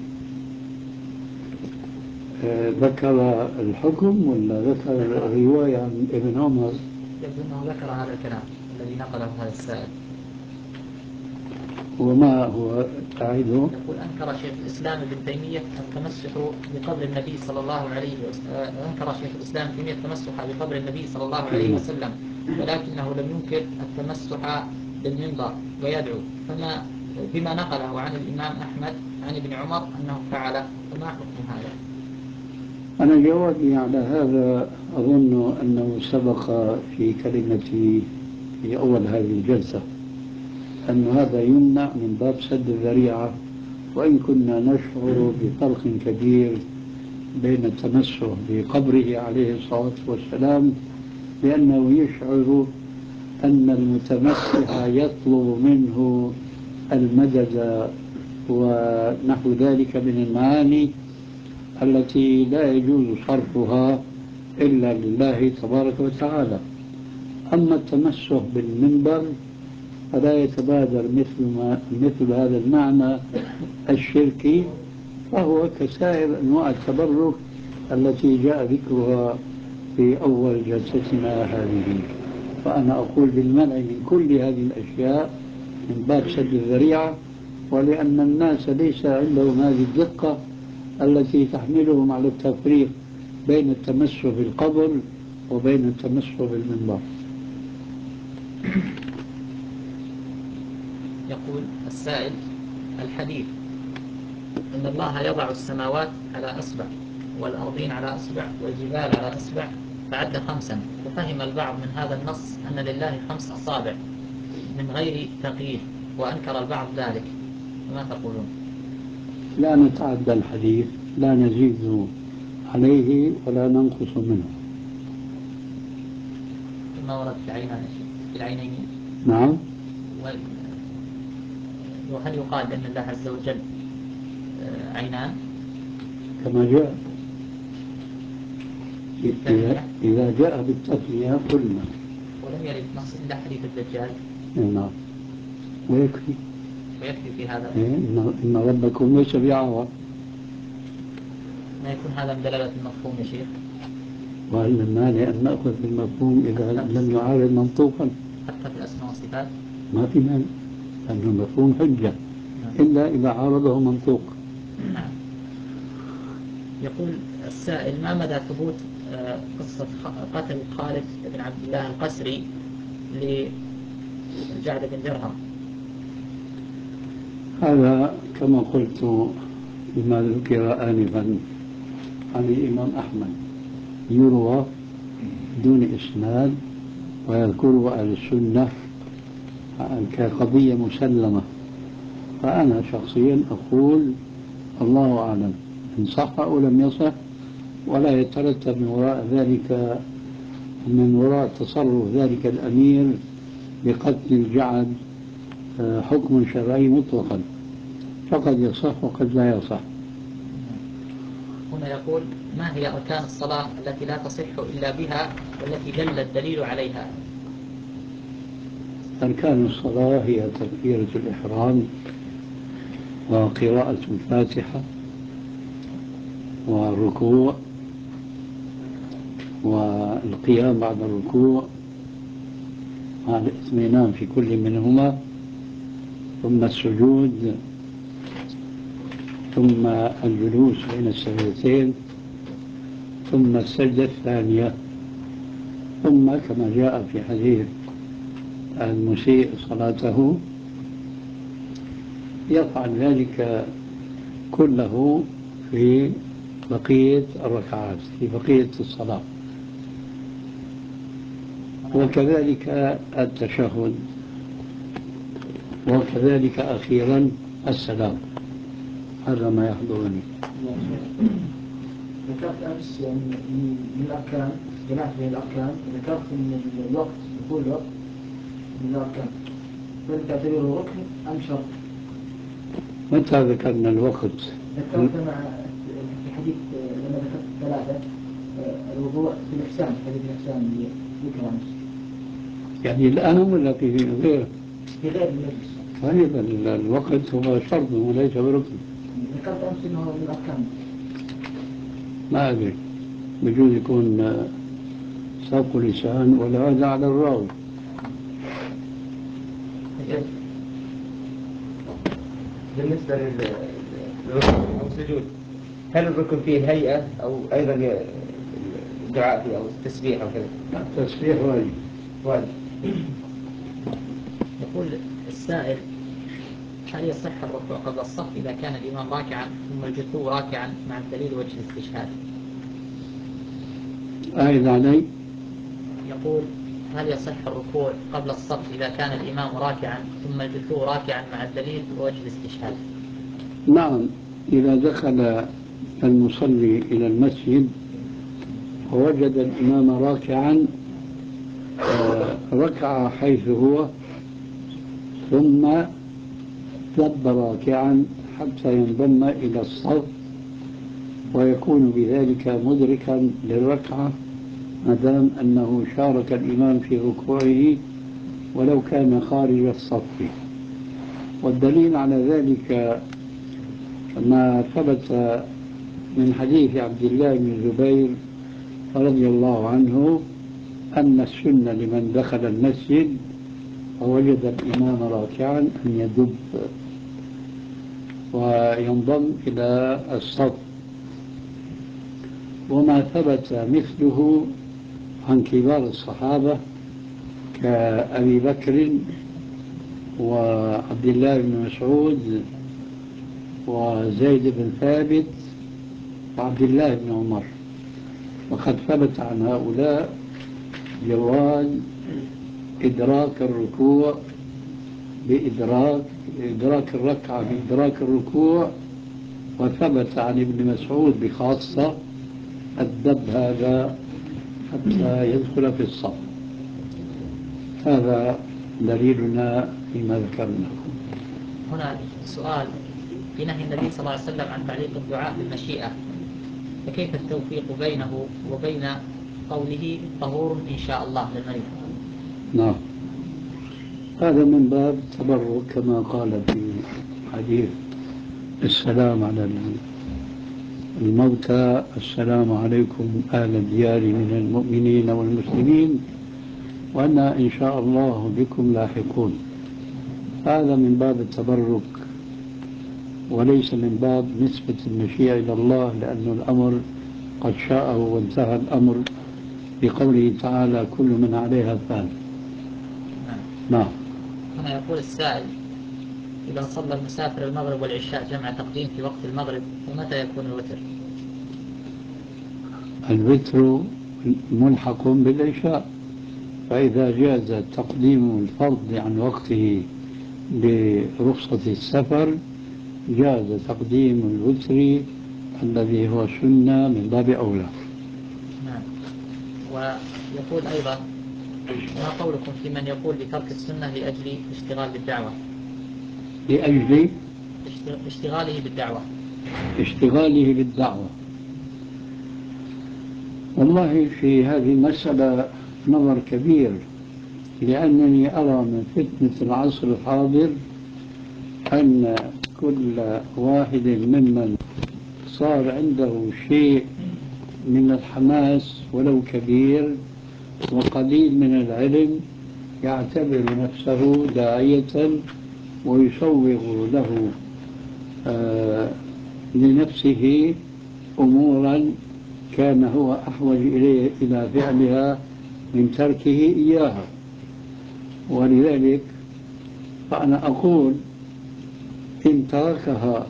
ذكر الحكم ولا ذكر الرواية عن ابن عمر؟ يبدو أنه ذكر هذا الكلام الذي نقله هذا السائل. وما هو تعيده؟ يقول: أنكر شيخ الإسلام ابن تيمية التمسح بقبر النبي صلى الله عليه وسلم، أنكر شيخ الإسلام ابن تيمية التمسح بقبر النبي صلى الله عليه وسلم، ولكنه لم ينكر التمسح بالمنبر ويدعو. فما بما نقله عن الإمام أحمد عن ابن عمر أنه فعل، فما حكم هذا؟ أنا جوابي على هذا أظن أنه سبق في كلمتي في أول هذه الجلسة، أن هذا يمنع من باب سد الذريعة، وإن كنا نشعر بفرق كبير بين التمسح بقبره عليه الصلاة والسلام، لأنه يشعر أن المتمسح يطلب منه المدد ونحو ذلك من المعاني التي لا يجوز صرفها إلا لله تبارك وتعالى. أما التمسح بالمنبر فلا يتبادر مثل هذا المعنى الشركي، فهو كسائر أنواع التبرك التي جاء ذكرها في أول جلستنا هذه. فأنا أقول بالمنع من كل هذه الأشياء من باب سد الذريعة، ولأن الناس ليس عندهم هذه الدقة التي تحملهم على التفريق بين التمسح بالقبر وبين التمسح بالمنبر. يقول السائل: الحديث إن الله يضع السماوات على أصبع والأرضين على أصبع والجبال على أصبع فعد 5، ففهم البعض من هذا النص أن لله 5 أصابع من غير تقييد، وأنكر البعض ذلك، فما تقولون؟ لا نتعدى الحديث، لا نزيد عليه ولا ننقص منه. ما ورد في العينين؟ نعم. وهل يقال أن الله عز وجل عينان؟ كما جاء إذا جاء بالتثنية قلنا. ولم يرد نص إلا حديث الدجال. نعم، ويكفي في هذا. إن ربكم ليس بعور. ما يكون هذا من دلالة المفهوم يا شيخ؟ وإن المانع أن نأخذ بالمفهوم إذا لم يعارض منطوقا. حتى في الأسماء والصفات ما في مانع، لأن المفهوم حجة إلا إذا عارضه منطوق. نعم. يقول السائل: ما مدى ثبوت قصة قتل خالد بن عبد الله القسري لجعد بن درهم؟ هذا كما قلت بما ذكر آنفا عن الإمام أحمد، يروى دون إسناد ويذكره أهل السنة كقضية مسلمة. فأنا شخصيا أقول الله أعلم إن صح أو لم يصح، ولا يترتب من وراء ذلك، من وراء تصرف ذلك الأمير بقتل الجعد حكم شرعي مطلقا، فقد يصح وقد لا يصح. هنا يقول: ما هي أركان الصلاة التي لا تصح إلا بها والتي دل الدليل عليها؟ أركان الصلاة هي تكبيرة الإحرام وقراءة الفاتحة والركوع والقيام بعد الركوع مع الاطمئنان في كل منهما، ثم السجود، ثم الجلوس بين السجدتين، ثم السجدة الثانية، ثم كما جاء في حديث المسيء صلاته يفعل ذلك كله في بقية الركعات، في بقية الصلاة، وكذلك التشهد، وكذلك أخيرا السلام. هذا ما يحضرني. ذكرت أمس من الأركان، جمعت بين الأركان، ذكرت أن الوقت، دخول الوقت من الأركان، هل تعتبره ركن أم شرط؟ متى ذكرنا الوقت؟ ذكرت مع في حديث لما ذكرت الثلاثة، الوضوء في الإحسان، حديث الإحسان اللي ذكر أمس. يعني الآن ولا في غيره؟ في غير المجلس. طيب الوقت هو شرط وليس بركن. ذكرت أمس أنه من الأركان. ما أدري، بجوز يكون ساق لسان ولا هذا على الراوي. بالنسبة للركن أو السجود، هل الركن فيه هيئة أو أيضا الدعاء فيه أو التسبيح أو كذا؟ التسبيح واجب. واجب. يقول السائل: هل يصح الركوع قبل الصف إذا كان الإمام راكعا ثم الجثو راكعا مع الدليل وجه الاستشهاد؟ أعد علي. يقول هل يصح الركوع قبل الصف إذا كان الإمام راكعا ثم الجثو راكعا مع الدليل ووجه الاستشهاد؟ نعم، إذا دخل المصلي إلى المسجد ووجد الإمام راكعا ركع حيث هو ثم ثب راكعا حتى ينضم إلى الصف ويكون بذلك مدركا للركعة ما دام أنه شارك الإمام في ركوعه ولو كان خارج الصف. والدليل على ذلك ما ثبت من حديث عبد الله بن الزبير رضي الله عنه أن السنة لمن دخل المسجد ووجد الإمام راكعا أن يدب وينضم إلى الصف. وما ثبت مثله عن كبار الصحابة كأبي بكر وعبد الله بن مسعود وزيد بن ثابت وعبد الله بن عمر. وقد ثبت عن هؤلاء جواز إدراك الركوع بإدراك الركعة بإدراك الركوع، وثبت عن ابن مسعود بخاصة الدب هذا حتى يدخل في الصف. هذا دليلنا فيما ذكرنا. هنا سؤال في نهي النبي صلى الله عليه وسلم عن تعليق الدعاء بالمشيئة، فكيف التوفيق بينه وبين قوله طهور إن شاء الله للمريض؟ نعم، هذا من باب التبرك كما قال في حديث السلام على الموتى، السلام عليكم أهل الديار من المؤمنين والمسلمين وأنا إن شاء الله بكم لاحقون. هذا من باب التبرك وليس من باب نسبة المشيئة إلى الله، لأن الأمر قد شاءه وانتهى الأمر بقوله تعالى كل من عليها فان. نعم. هنا يقول السائل إذا صلى المسافر المغرب والعشاء جمع تقديم في وقت المغرب فمتى يكون الوتر؟ الوتر ملحق بالعشاء، فإذا جاز تقديم الفرض عن وقته برخصة السفر جاز تقديم الوتر الذي هو سنة من باب أولى. نعم. ويقول أيضا ما قولكم في من يقول بترك السنة لأجل اشتغال بالدعوة؟ لأجل اشتغاله بالدعوة. اشتغاله بالدعوة. والله في هذه المسألة نظر كبير، لأنني أرى من فتنة العصر الحاضر أن كل واحد ممن صار عنده شيء من الحماس ولو كبير وقليل من العلم يعتبر نفسه داعية ويسوغ له لنفسه أمورا كان هو أحوج إلى فعلها من تركه إياها. ولذلك فأنا أقول إن تركها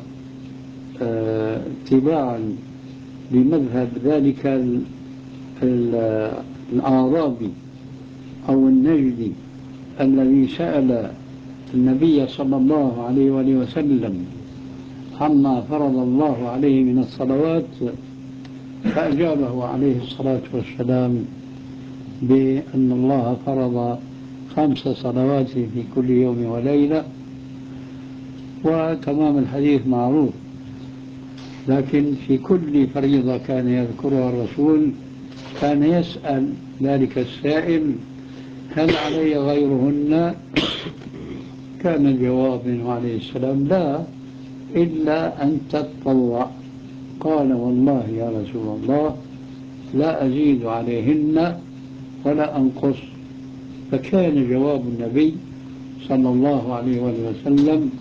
اتباعا لمذهب ذلك الأعرابي أو النجدي الذي سأل النبي صلى الله عليه وآله وسلم عما فرض الله عليه من الصلوات فأجابه عليه الصلاة والسلام بأن الله فرض 5 صلوات في كل يوم وليلة، وتمام الحديث معروف. لكن في كل فريضة كان يذكرها الرسول كان يسأل ذلك السائل هل علي غيرهن؟ كان الجواب منه عليه السلام لا، إلا أن تتطوع. قال والله يا رسول الله لا أزيد عليهن ولا أنقص. فكان جواب النبي صلى الله عليه وسلم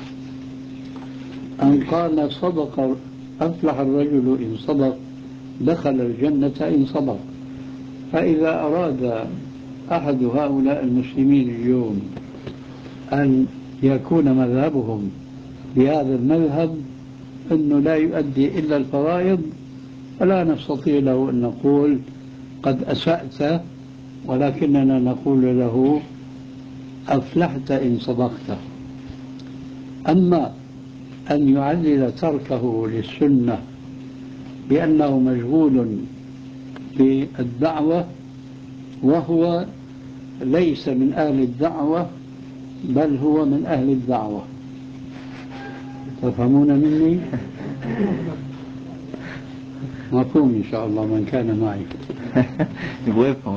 أن قال صدق أفلح الرجل إن صدق دخل الجنة إن صدق. فإذا أراد أحد هؤلاء المسلمين اليوم أن يكون مذهبهم بهذا المذهب أنه لا يؤدي إلا الفرائض، فلا نستطيع له أن نقول قد أسأت، ولكننا نقول له أفلحت إن صدقت. أما أن يعلل تركه للسنة بأنه مشغول بالدعوة وهو ليس من أهل الدعوة بل هو من أهل الدعوة، تفهمون مني؟ مفهوم إن شاء الله من كان معي. يبغى يفهم.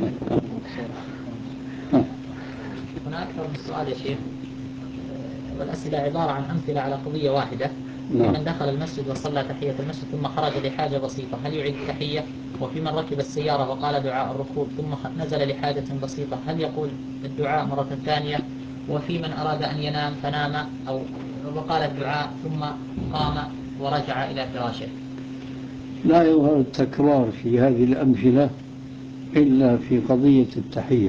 هنا أكثر من سؤال يا شيخ، والأسئلة عبارة عن أمثلة على قضية واحدة. نعم. من دخل المسجد وصلى تحية المسجد ثم خرج لحاجة بسيطة هل يعيد التحية؟ وفي من ركب السيارة وقال دعاء الركوب ثم نزل لحاجة بسيطة هل يقول الدعاء مرة ثانية؟ وفي من أراد أن ينام فنام أو وقال الدعاء ثم قام ورجع إلى فراشه؟ لا يظهر التكرار في هذه الأمثلة إلا في قضية التحية،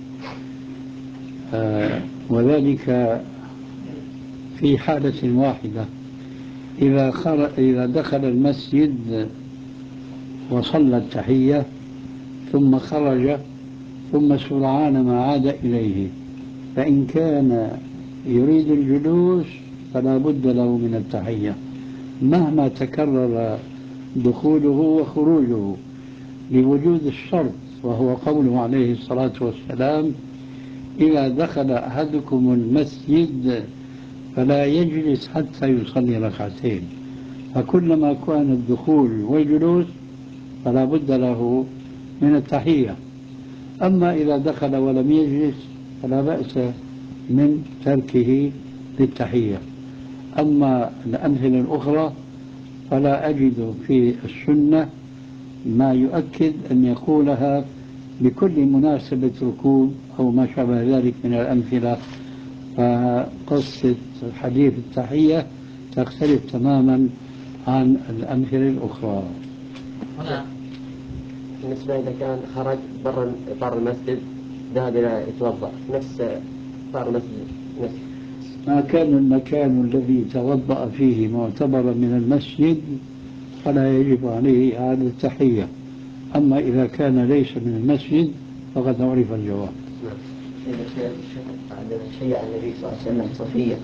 وذلك في حالة واحدة، إذا دخل المسجد وصلى التحية ثم خرج ثم سرعان ما عاد إليه، فإن كان يريد الجلوس فلا بد له من التحية مهما تكرر دخوله وخروجه، لوجود الشرط وهو قوله عليه الصلاة والسلام: إذا دخل أحدكم المسجد فلا يجلس حتى يصلي ركعتين. فكلما كان الدخول والجلوس فلا بد له من التحية. أما إذا دخل ولم يجلس فلا بأس من تركه للتحية. أما الأمثلة الأخرى فلا أجد في السنة ما يؤكد أن يقولها بكل مناسبة ركوب أو ما شابه ذلك من الأمثلة، فقصة حديث التحية تختلف تماما عن الأمثلة الأخرى. هنا بالنسبة إذا كان خرج برا إطار المسجد ذهب إلى يتوضأ نفس إطار المسجد نفسه، ما كان المكان الذي توضأ فيه معتبرا من المسجد فلا يجب عليه إعادة التحية. أما إذا كان ليس من المسجد فقد عرف الجواب. عندما شيع النبي صلى الله عليه وسلم صفية،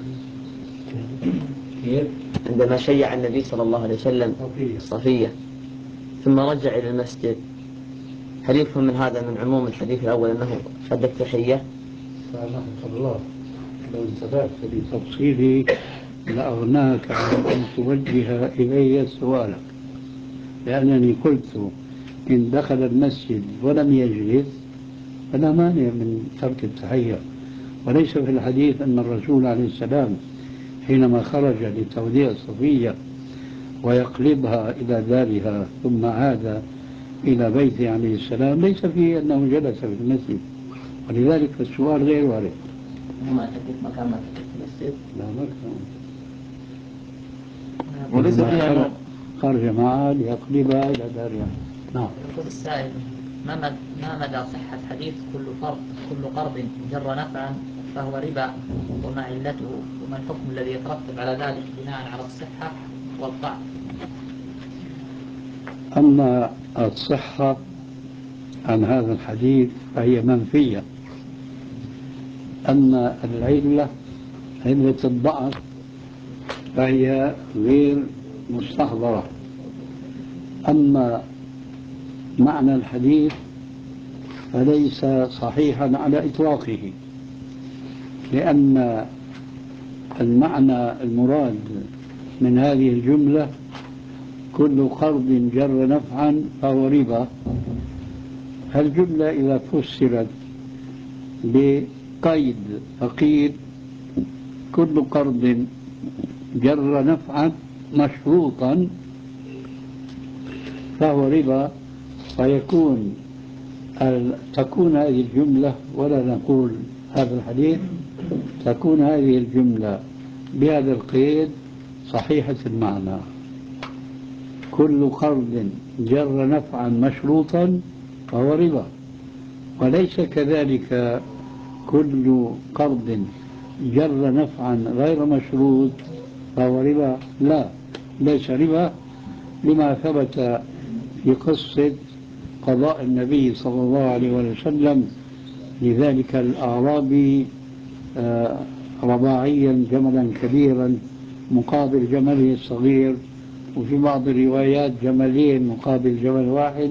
كيف؟ عندما شيع النبي صلى الله عليه وسلم صفية ثم رجع إلى المسجد، هل يفهم من هذا من عموم الحديث الأول أنه أدى التحية؟ سامحك الله، لو انتبهت لتفصيلي لأغناك عن أن توجه إلي سؤالك، لأنني قلت إن دخل المسجد ولم يجلس فلا مانع من ترك التحية، وليس في الحديث أن الرسول عليه السلام حينما خرج لتوديع صفية ويقلبها إلى دارها ثم عاد إلى بيته عليه السلام ليس فيه أنه جلس في المسجد، ولذلك السؤال غير وارد. ما الحديث ما كان في المسجد؟ لا مكان. وليس فيه أنه خرج معها ليقلبها إلى دارها. نعم. يقول السائل ما مدى صحة حديث كل قرض جر نفعا فهو ربا، وما علته وما الحكم الذي يترتب على ذلك بناء على الصحة والضعف؟ أما الصحة عن هذا الحديث فهي منفية، أما العلة علة الضعف فهي غير مستحضرة. أما معنى الحديث فليس صحيحا على إطلاقه، لأن المعنى المراد من هذه الجملة كل قرض جر نفعا فهو ربا. الجملة إذا فسرت بقيد فقيل كل قرض جر نفعا مشروطا فهو ربا، تكون هذه الجملة، ولا نقول هذا الحديث، تكون هذه الجملة بهذا القيد صحيحة المعنى: كل قرض جر نفعا مشروطا فهو ربا. وليس كذلك كل قرض جر نفعا غير مشروط فهو ربا؟ لا، ليس ربا، لما ثبت في قصة قضاء النبي صلى الله عليه وسلم لذلك الأعرابي رباعيا جملا كبيرا مقابل جمله الصغير، وفي بعض الروايات جملين مقابل جمل واحد،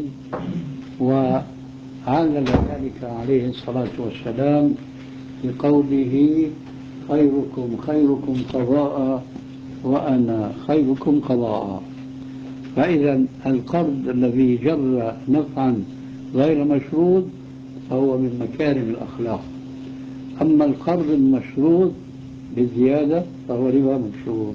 وعلل ذلك عليه الصلاة والسلام بقوله خيركم خيركم قضاء وأنا خيركم قضاء. فإذا القرض الذي جر نفعا غير مشروط فهو من مكارم الأخلاق، أما القرض المشروط بالزيادة فهو ربا مشروط.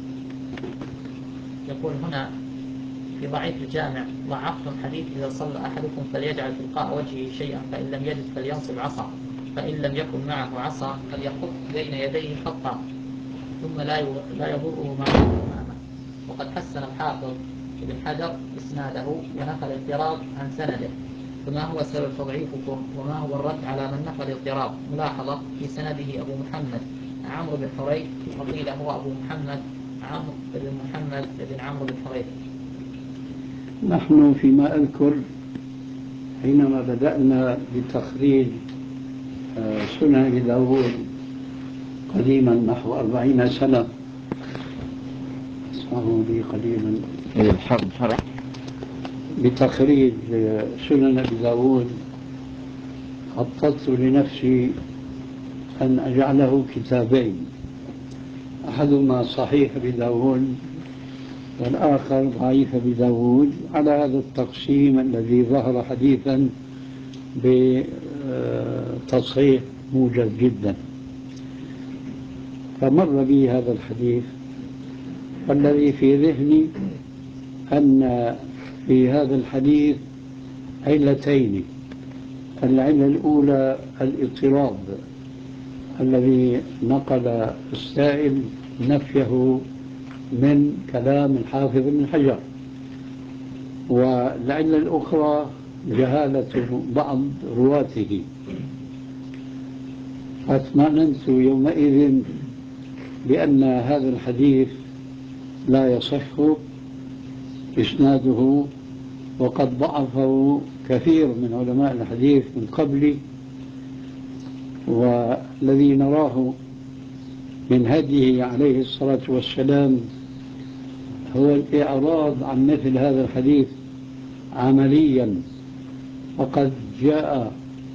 يقول هنا في ضعيف الجامع: ضعفتم حديث إذا صلى أحدكم فليجعل تلقاء وجهه شيئا، فإن لم يجد فلينصب عصا، فإن لم يكن معه عصا فليخط بين يديه خطا ثم لا يضره ما أمامه. وقد حسن الحافظ ابن حجر إسناده ونفى الاضطراب عن سنده، فما هو سبب تضعيفكم وما هو الرد على من نفى الاضطراب؟ ملاحظة: في سنده أبو محمد عمرو بن حريث، وقيل هو أبو محمد عمرو بن محمد بن عمرو بن حريث. نحن فيما أذكر حينما بدأنا بتخريج سنن أبي داود قديما نحو 40 سنة، اسمعوا لي قليلا، الحرب بتخريج سنن أبي داود خططت لنفسي أن أجعله كتابين، أحدهما صحيح أبي داود والآخر ضعيف أبي داود، على هذا التقسيم الذي ظهر حديثا بتصحيح موجز جدا. فمر بي هذا الحديث، والذي في ذهني أن في هذا الحديث علتين. العلة الأولى الاضطراب الذي نقل السائل نفيه من كلام الحافظ بن حجر، والعلة الأخرى جهالة بعض رواته. فاطمأننت يومئذ بأن هذا الحديث لا يصح إسناده، وقد ضعفه كثير من علماء الحديث من قبلي، والذي نراه من هديه عليه الصلاة والسلام هو الإعراض عن مثل هذا الحديث عمليا. وقد جاء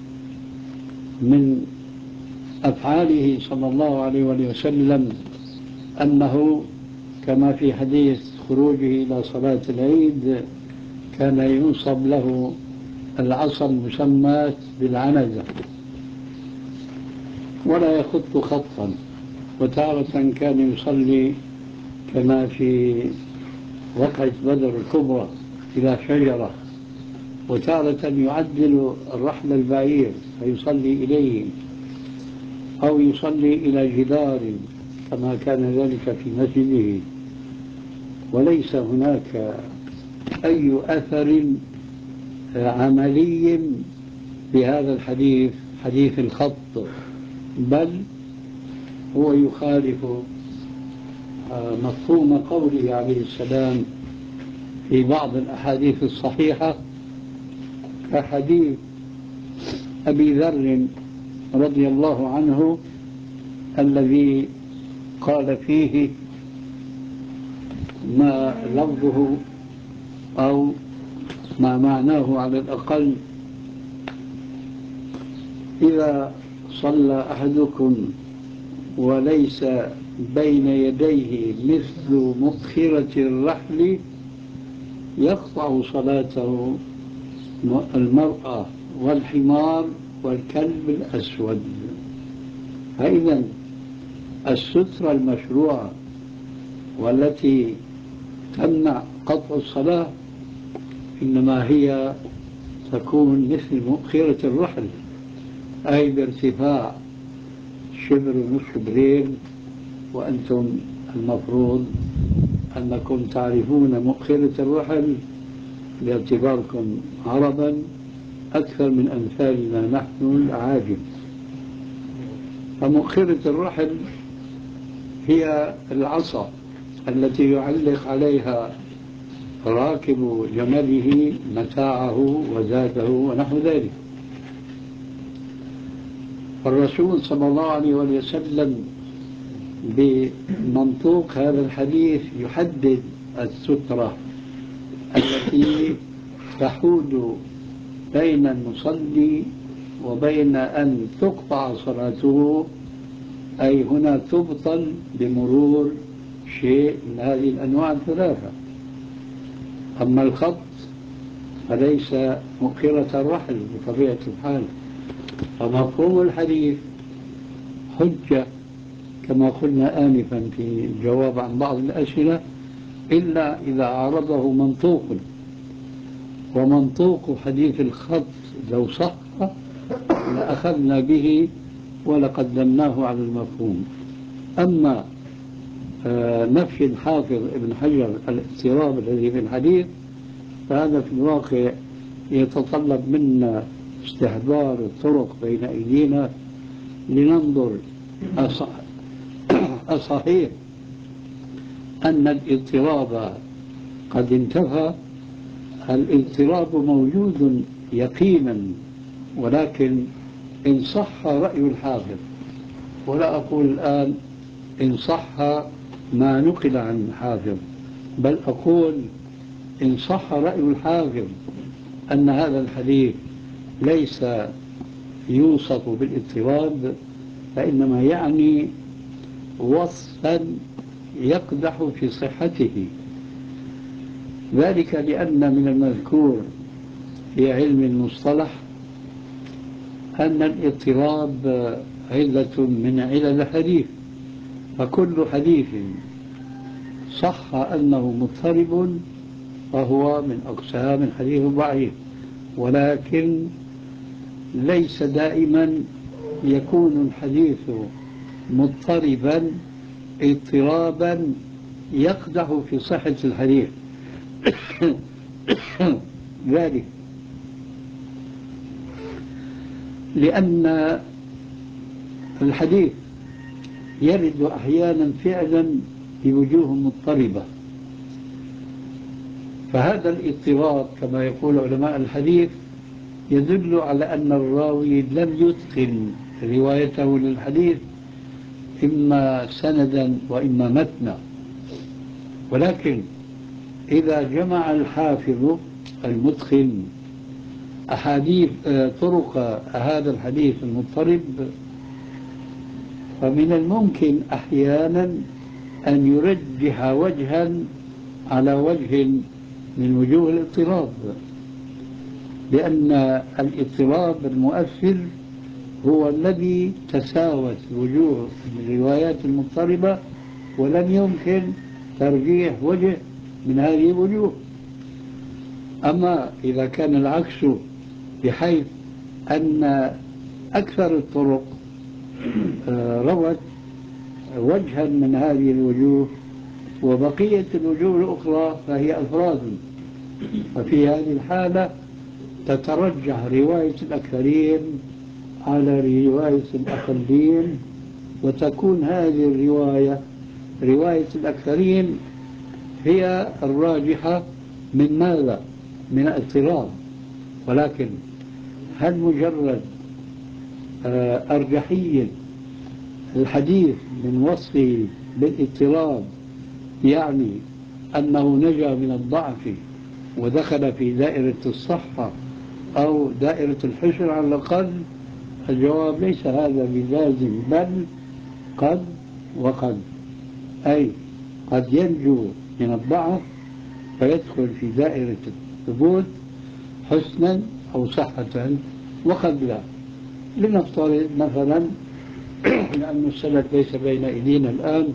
من أفعاله صلى الله عليه وسلم أنه كما في حديث خروجه إلى صلاة العيد كان ينصب له العصا المسمى بالعنزة ولا يخط خطا، وتارة كان يصلي كما في وقعة بدر الكبرى إلى شجرة، وتارة يعدل الرحل البعير فيصلي إليه، أو يصلي إلى جدار كما كان ذلك في مسجده. وليس هناك أي أثر عملي بهذا الحديث، حديث الخط، بل هو يخالف مفهوم قوله عليه السلام في بعض الأحاديث الصحيحة، كحديث أبي ذر رضي الله عنه الذي قال فيه ما لفظه أو ما معناه على الأقل: إذا صلى أحدكم وليس بين يديه مثل مؤخرة الرحل يقطع صلاته المرأة والحمار والكلب الأسود. فإذا السترة المشروعة والتي تمنع قطع الصلاة إنما هي تكون مثل مؤخرة الرحل، أي بارتفاع شبر ونصف شبرين، وأنتم المفروض أنكم تعرفون مؤخرة الرحل باعتباركم عربا أكثر من أمثالنا نحن الأعاجم. فمؤخرة الرحل هي العصا التي يعلق عليها راكب جمله متاعه وزاده ونحو ذلك. الرسول صلى الله عليه وسلم بمنطوق هذا الحديث يحدد السترة التي تحول بين المصلي وبين أن تقطع صلاته، أي هنا تبطل بمرور شيء من هذه الأنواع الثلاثة. أما الخط فليس مؤخرة الرحل بطبيعة الحال، فمفهوم الحديث حجة كما قلنا آنفا في الجواب عن بعض الأسئلة، إلا إذا عارضه منطوق، ومنطوق حديث الخط لو صح لأخذنا به ولقدمناه على المفهوم. أما نفي الحافظ ابن حجر الاضطراب الذي في الحديث فهذا في الواقع يتطلب منا استحضار الطرق بين أيدينا لننظر أصحيح أن الاضطراب قد انتهى. الاضطراب موجود يقينا، ولكن إن صح رأي الحافظ، ولا أقول الآن إن صح ما نقل عن الحافظ، بل أقول إن صح رأي الحافظ أن هذا الحديث ليس يوصف بالاضطراب، فإنما يعني وصفا يقدح في صحته، ذلك لأن من المذكور في علم المصطلح أن الاضطراب علة من علل الحديث، فكل حديث صح أنه مضطرب فهو من أقسام الحديث الضعيف، ولكن ليس دائما يكون الحديث مضطربا اضطرابا يقدح في صحة الحديث. ذلك لأن الحديث يرد أحيانا فعلا بوجوه مضطربة، فهذا الاضطراب كما يقول علماء الحديث يدل على أن الراوي لم يتقن روايته للحديث إما سندا وإما متنا. ولكن إذا جمع الحافظ المتقن أحاديث طرق هذا الحديث المضطرب، فمن الممكن أحيانا أن يرجح وجها على وجه من وجوه الاضطراب، لأن الاضطراب المؤثر هو الذي تساوت وجوه الروايات المضطربة ولم يمكن ترجيح وجه من هذه الوجوه. أما إذا كان العكس، بحيث أن أكثر الطرق روت وجها من هذه الوجوه وبقية الوجوه الأخرى فهي أفراد، ففي هذه الحالة تترجح رواية الأكثرين على رواية الأقلين، وتكون هذه الرواية رواية الأكثرين هي الراجحة من ماذا؟ من الاضطراب. ولكن هل مجرد أرجحية الحديث من وصفه بالاضطراب يعني أنه نجا من الضعف ودخل في دائرة الصحة أو دائرة الحسن على الأقل؟ الجواب ليس هذا بلازم، بل قد وقد، أي قد ينجو من الضعف فيدخل في دائرة الثبوت حسنا أو صحة، وقد لا. لنفترض مثلا لأن السند ليس بين أيدينا الآن.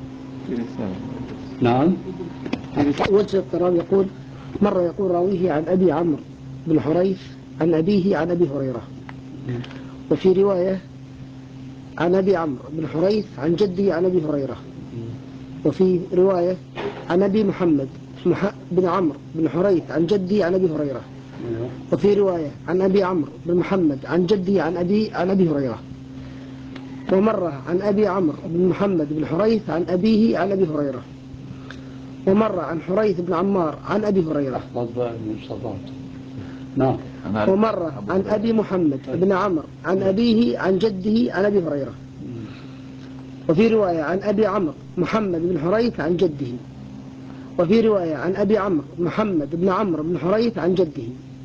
نعم. وجه اضطراب يقول مرة يقول راويه عن أبي عمرو بن حريث عن أبيه عن أبي هريرة، وفي رواية عن أبي عمرو بن حريث عن جدي عن أبي هريرة، وفي رواية عن أبي محمد بن عمرو بن حريث عن جدي عن أبي هريرة، وفي رواية عن أبي عمرو بن محمد عن جدي عن أبي هريرة. ومرة عن أبي عمرو بن محمد بن حريث عن أبيه عن أبي هريرة، ومرة عن حريث بن عمار عن أبي هريرة، احفظ بقى من صداق. نعم. ومرة عن أبي محمد بن عمرو عن أبيه عن جده عن أبي هريرة. وفي رواية عن أبي عمرو محمد بن حريث عن جده، وفي رواية عن أبي عمرو محمد بن عمرو بن حريث عن جده.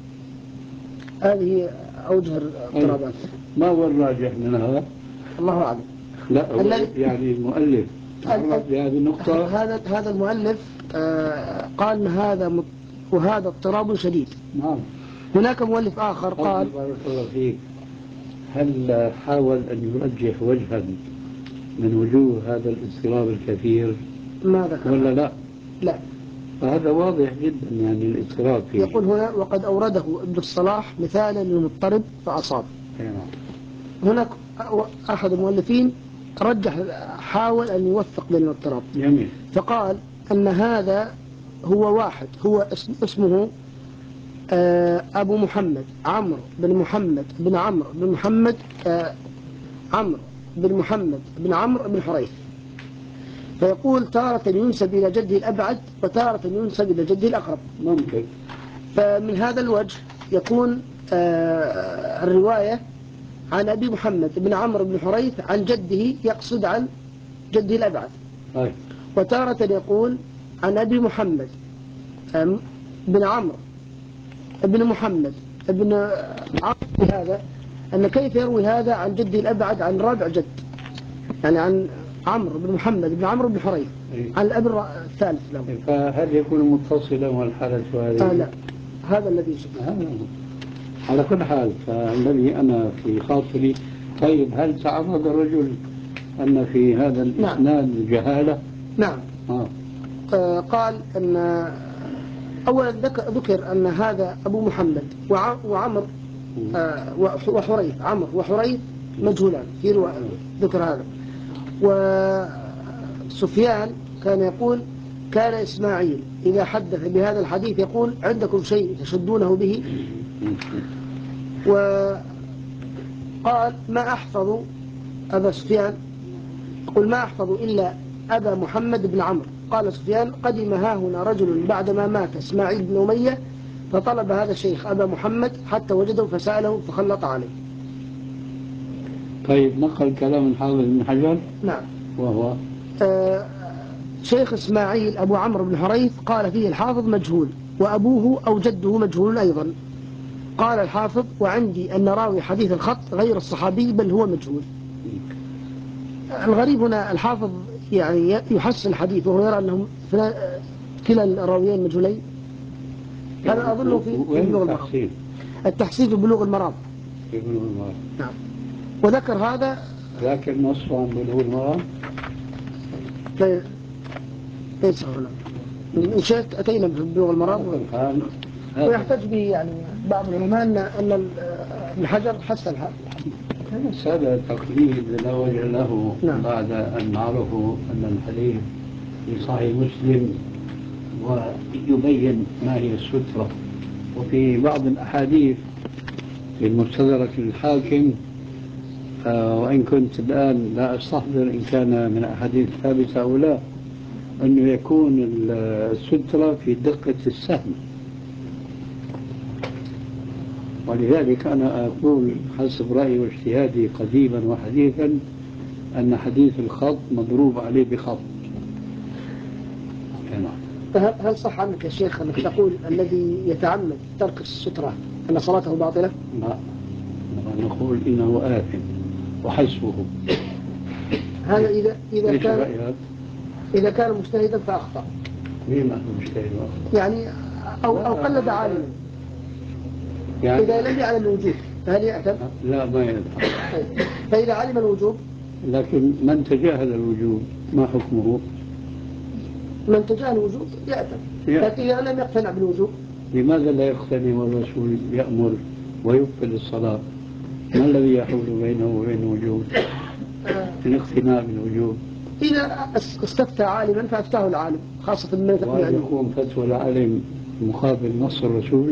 هذه أوجه الاضطرابات. ما هو الراجح من هذا؟ الله أعلم. لا هو يعني المؤلف تعرض لهذه النقطة. هذا المؤلف قال إن هذا وهذا اضطراب شديد. نعم. هناك مؤلف آخر قال بارك الله فيك، هل حاول أن يرجح وجها من وجوه هذا الاضطراب الكثير؟ ما ذكر ولا لا؟ لا. فهذا واضح جدا يعني الاضطراب فيه. يقول هنا وقد أورده ابن الصلاح مثالا للمضطرب فأصاب. نعم. هناك أحد المؤلفين رجح، حاول أن يوفق بين الاضطراب. جميل. فقال أن هذا هو واحد، هو اسمه أبو محمد عمرو بن محمد بن عمرو بن محمد عمرو بن محمد بن عمرو بن حريث. فيقول تارة ينسب إلى جده الأبعد وتارة ينسب إلى جده الأقرب. ممكن. فمن هذا الوجه يكون الرواية عن أبي محمد بن عمرو بن حريث عن جده يقصد عن جده الأبعد. وتارة يقول عن أبي محمد بن عمرو بن محمد بن عمرو هذا أن كيف يروي هذا عن جده الأبعد عن رابع جد، يعني عن عمرو بن محمد بن عمرو بن حريث عن الأب الثالث له. فهل يكون متصلا والحالة هذه؟ لا، هذا الذي يشبه. على كل حال فالذي أنا في خاطري، طيب هل تعرض الرجل أن في هذا الإسناد جهالة؟ نعم. قال أن أولا ذكر أن هذا أبو محمد وعمر وحريث، عمرو وحريث مجهولان في رواية ذكر هذا. وسفيان كان يقول كان إسماعيل إذا حدث بهذا الحديث يقول عندكم شيء تشدونه به. وقال ما أحفظ أبا سفيان، قل ما أحفظ إلا أبا محمد بن عمرو. قال سفيان قدم هاهنا رجل بعدما مات إسماعيل بن أمية فطلب هذا الشيخ أبا محمد حتى وجده فسأله فخلط عليه. طيب نقل كلام الحافظ بن حجر. نعم. وهو شيخ إسماعيل أبو عمرو بن حريث قال فيه الحافظ مجهول، وأبوه أو جده مجهول أيضا. قال الحافظ وعندي أن راوي حديث الخط غير الصحابي بل هو مجهول. الغريب هنا الحافظ يعني يحسن الحديث وهو يرى أنهم كلا الراويين مجهولين. هذا أظنه في بلوغ المرام. التحسين في بلوغ المرام. نعم. وذكر هذا لكن نصه عن بلوغ المرام ليس هنا. إن شئت أتينا بلوغ المرام ويحتج به يعني بعض العلماء أن ابن حجر حسن الحديث. هذا تقليد لا وجه له. نعم. بعد أن عرفوا أن الحديث في صحيح مسلم ويبين ما هي السترة. وفي بعض الأحاديث في المستدرك الحاكم وإن كنت الآن لا أستحضر إن كان من أحاديث ثابتة أو لا، أنه يكون السترة في دقة السهم. ولذلك أنا أقول حسب رأيي واجتهادي قديما وحديثا أن حديث الخط مضروب عليه بخط. هل صح عنك يا شيخ أنك تقول الذي يتعمد ترك السترة أن صلاته باطلة؟ لا، نقول إنه آثم وحسبه. هذا إذا كان مجتهدا فأخطأ. مين مجتهد وأخطأ؟ يعني أو قلد عالما. يعني إذا لم يعلم الوجوب فهل يأثم؟ لا، ما يأثم. فإذا علم الوجوب. لكن من تجاهل الوجوب ما حكمه؟ من تجاهل الوجوب يأثم. لكن إذا لم يقتنع بالوجوب. لماذا لا يقتنع والرسول يأمر ويبطل الصلاة؟ ما الذي يحول بينه وبين الوجوب؟ الاقتناع بالوجوب. إذا استفتى عالما فأفتاه العالم خاصة من وهل يكون فتوى العالم مقابل نص الرسول؟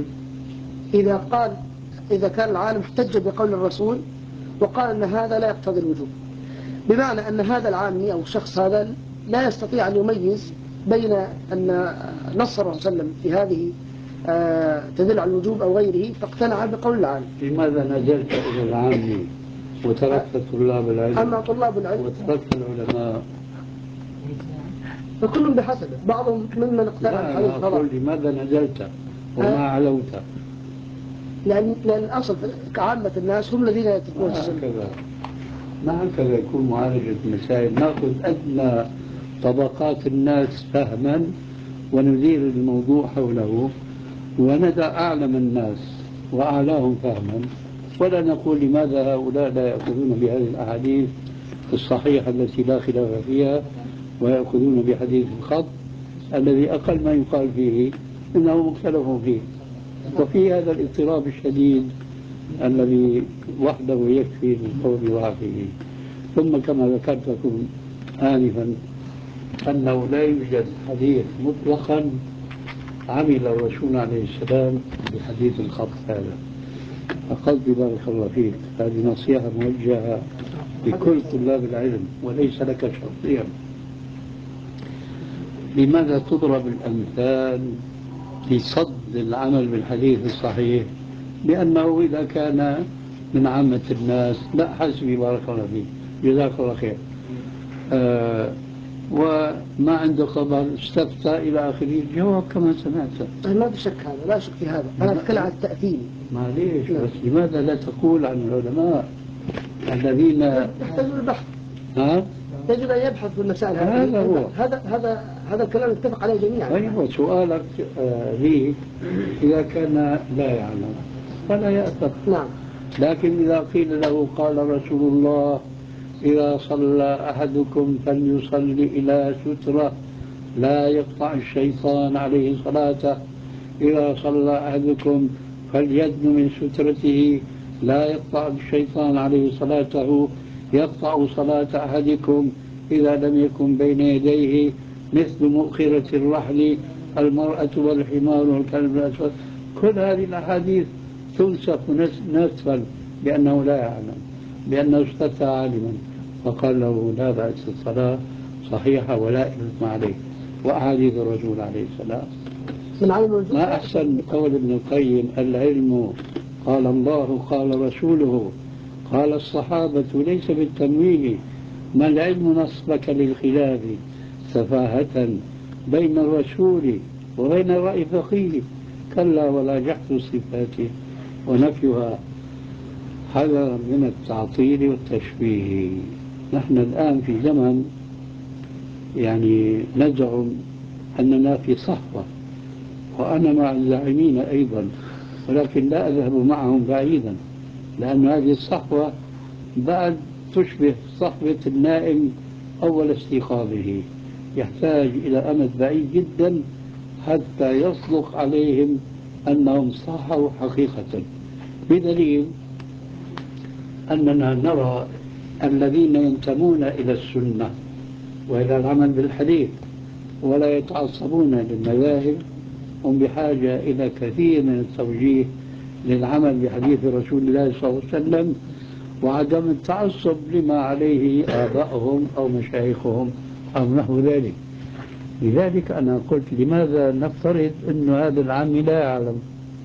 إذا كان العالم احتج بقول الرسول وقال أن هذا لا يقتضي الوجوب، بمعنى أن هذا العامي أو الشخص هذا لا يستطيع أن يميز بين أن نص الرسول صلى الله عليه وسلم في هذه تدل على الوجوب أو غيره، فاقتنع بقول العالم. لماذا نزلت إلى العامي وتركت طلاب العلم؟ أما طلاب العلم وتركت العلماء؟ فكل بحسبه، بعضهم ممن اقتنع لا، بحديث أنا الفضاء. أقول لماذا نزلت وما علوت؟ لأن الأصل كعامة الناس هم الذين يتركون السنة. هكذا، ما هكذا يكون معالجة المسائل. نأخذ أدنى طبقات الناس فهما وندير الموضوع حوله، وندع أعلم الناس وأعلاهم فهما، ولا نقول لماذا هؤلاء لا يأخذون بهذه الأحاديث الصحيحة التي لا خلاف فيها ويأخذون بحديث الخط الذي أقل ما يقال فيه إنه مختلف فيه. وفي هذا الاضطراب الشديد الذي وحده يكفي للقول ضعفه. ثم كما ذكرت لكم آنفا أنه لا يوجد حديث مطلقا عمل الرسول عليه السلام بحديث الخط هذا. فقصدي بارك الله فيك هذه نصيحة موجهة لكل طلاب العلم وليس لك شخصيا. لماذا تضرب الأمثال في صد العمل بالحديث الصحيح؟ لأنه إذا كان من عامة الناس، لا حسبي بارك الله فيك جزاك الله خير، وما عنده خبر استفتى إلى آخره، الجواب كما سمعت. ما في شك هذا، لا شك في هذا. أنا أتكلم عن التأثير. معليش، بس لماذا لا تقول عن العلماء الذين يحتاجون البحث. ها؟ يجب أن يبحث في المسائل هذه. هذا هو. هذا الكلام اتفق عليه جميعا. أيوة، سؤالك لي إذا كان لا يعلم فلا يأثر. نعم. لكن إذا قيل له قال رسول الله إذا صلى أحدكم فليصلي إلى سترة لا يقطع الشيطان عليه صلاته، إذا صلى أحدكم فليدن من سترته لا يقطع الشيطان عليه صلاته، يقطع صلاة أحدكم إذا لم يكن بين يديه مثل مؤخرة الرحل المرأة والحمار والكلب الأسود. كل هذه الأحاديث تنسخ نسخا لأنه لا يعلم، لأنه استفتى عالما فقال له لا بأس الصلاة صحيحة ولا إثم عليه. وأحاديث الرسول عليه السلام ما أحسن قول ابن القيم: العلم قال الله قال رسوله قال الصحابة ليس بالتمويه، ما العلم نصبك للخلاف سفاهة بين الرسول وبين رأي فقيه، كلا ولا جحد الصفات ونفيها حذرا من التعطيل والتشبيه. نحن الآن في زمن يعني نزعم أننا في صحوة، وأنا مع الزاعمين أيضا، ولكن لا أذهب معهم بعيدا، لأن هذه الصحوة بعد تشبه صحوة النائم أول استيقاظه، يحتاج إلى أمد بعيد جدا حتى يصدق عليهم أنهم صحوا حقيقة. بدليل أننا نرى الذين ينتمون إلى السنة وإلى العمل بالحديث ولا يتعصبون للمذاهب هم بحاجة إلى كثير من التوجيه للعمل بحديث رسول الله صلى الله عليه وسلم، وعدم التعصب لما عليه آبائهم أو مشايخهم أو نحو ذلك. لذلك أنا قلت لماذا نفترض أن هذا العام لا يعلم؟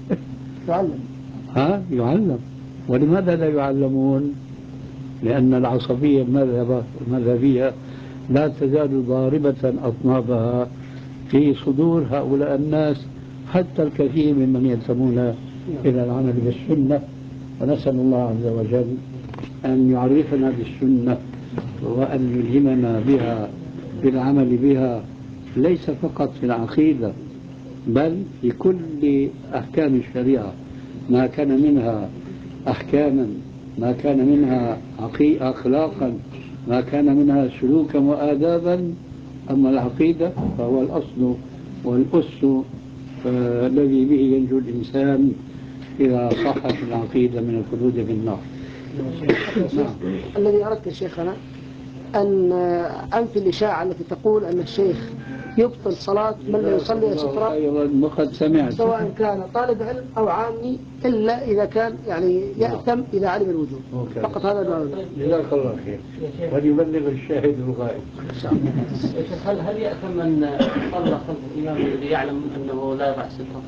يعلم. ولماذا لا يعلمون؟ لأن العصبية المذهبية لا تزال ضاربة أطنابها في صدور هؤلاء الناس، حتى الكثير ممن ينتمون إلى العمل بالسنة. ونسأل الله عز وجل أن يعرفنا بالسنة وأن يلهمنا بها بالعمل بها، ليس فقط في العقيدة بل في كل أحكام الشريعة، ما كان منها أحكاما، ما كان منها أخلاقا، ما كان منها سلوكا وآدابا. أما العقيدة فهو الأصل والأس الذي به ينجو الإنسان إذا صحت العقيدة من الخلود في النار. الذي أردت شيخنا أن أنفي الإشاعة التي تقول أن الشيخ يبطل صلاة من لا يصلي سترة أيضا وقد سمعت سواء كان طالب علم أو عامي إلا إذا كان يعني يأتم إذا علم الوجوب فقط هذا ما جزاك الله خير وليبلغ الشاهد الغائب. هل يأثم من صلى خلف الإمام الذي يعلم أنه لا يضع سترة؟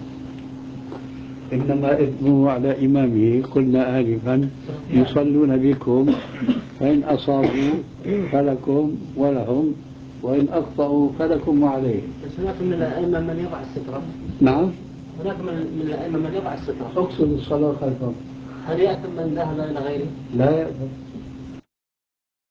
إنما إثمه على إمامه. قلنا آنفا يصلون بكم فإن أصابوا فلكم ولهم وإن أخطأوا فلكم وعليهم. بس هناك من الأئمة من يضع السترة. نعم. هناك من الأئمة من يضع السترة. أقصد الصلاة خلفهم. هل يأثم من ذهب إلى غيره؟ لا يأثم.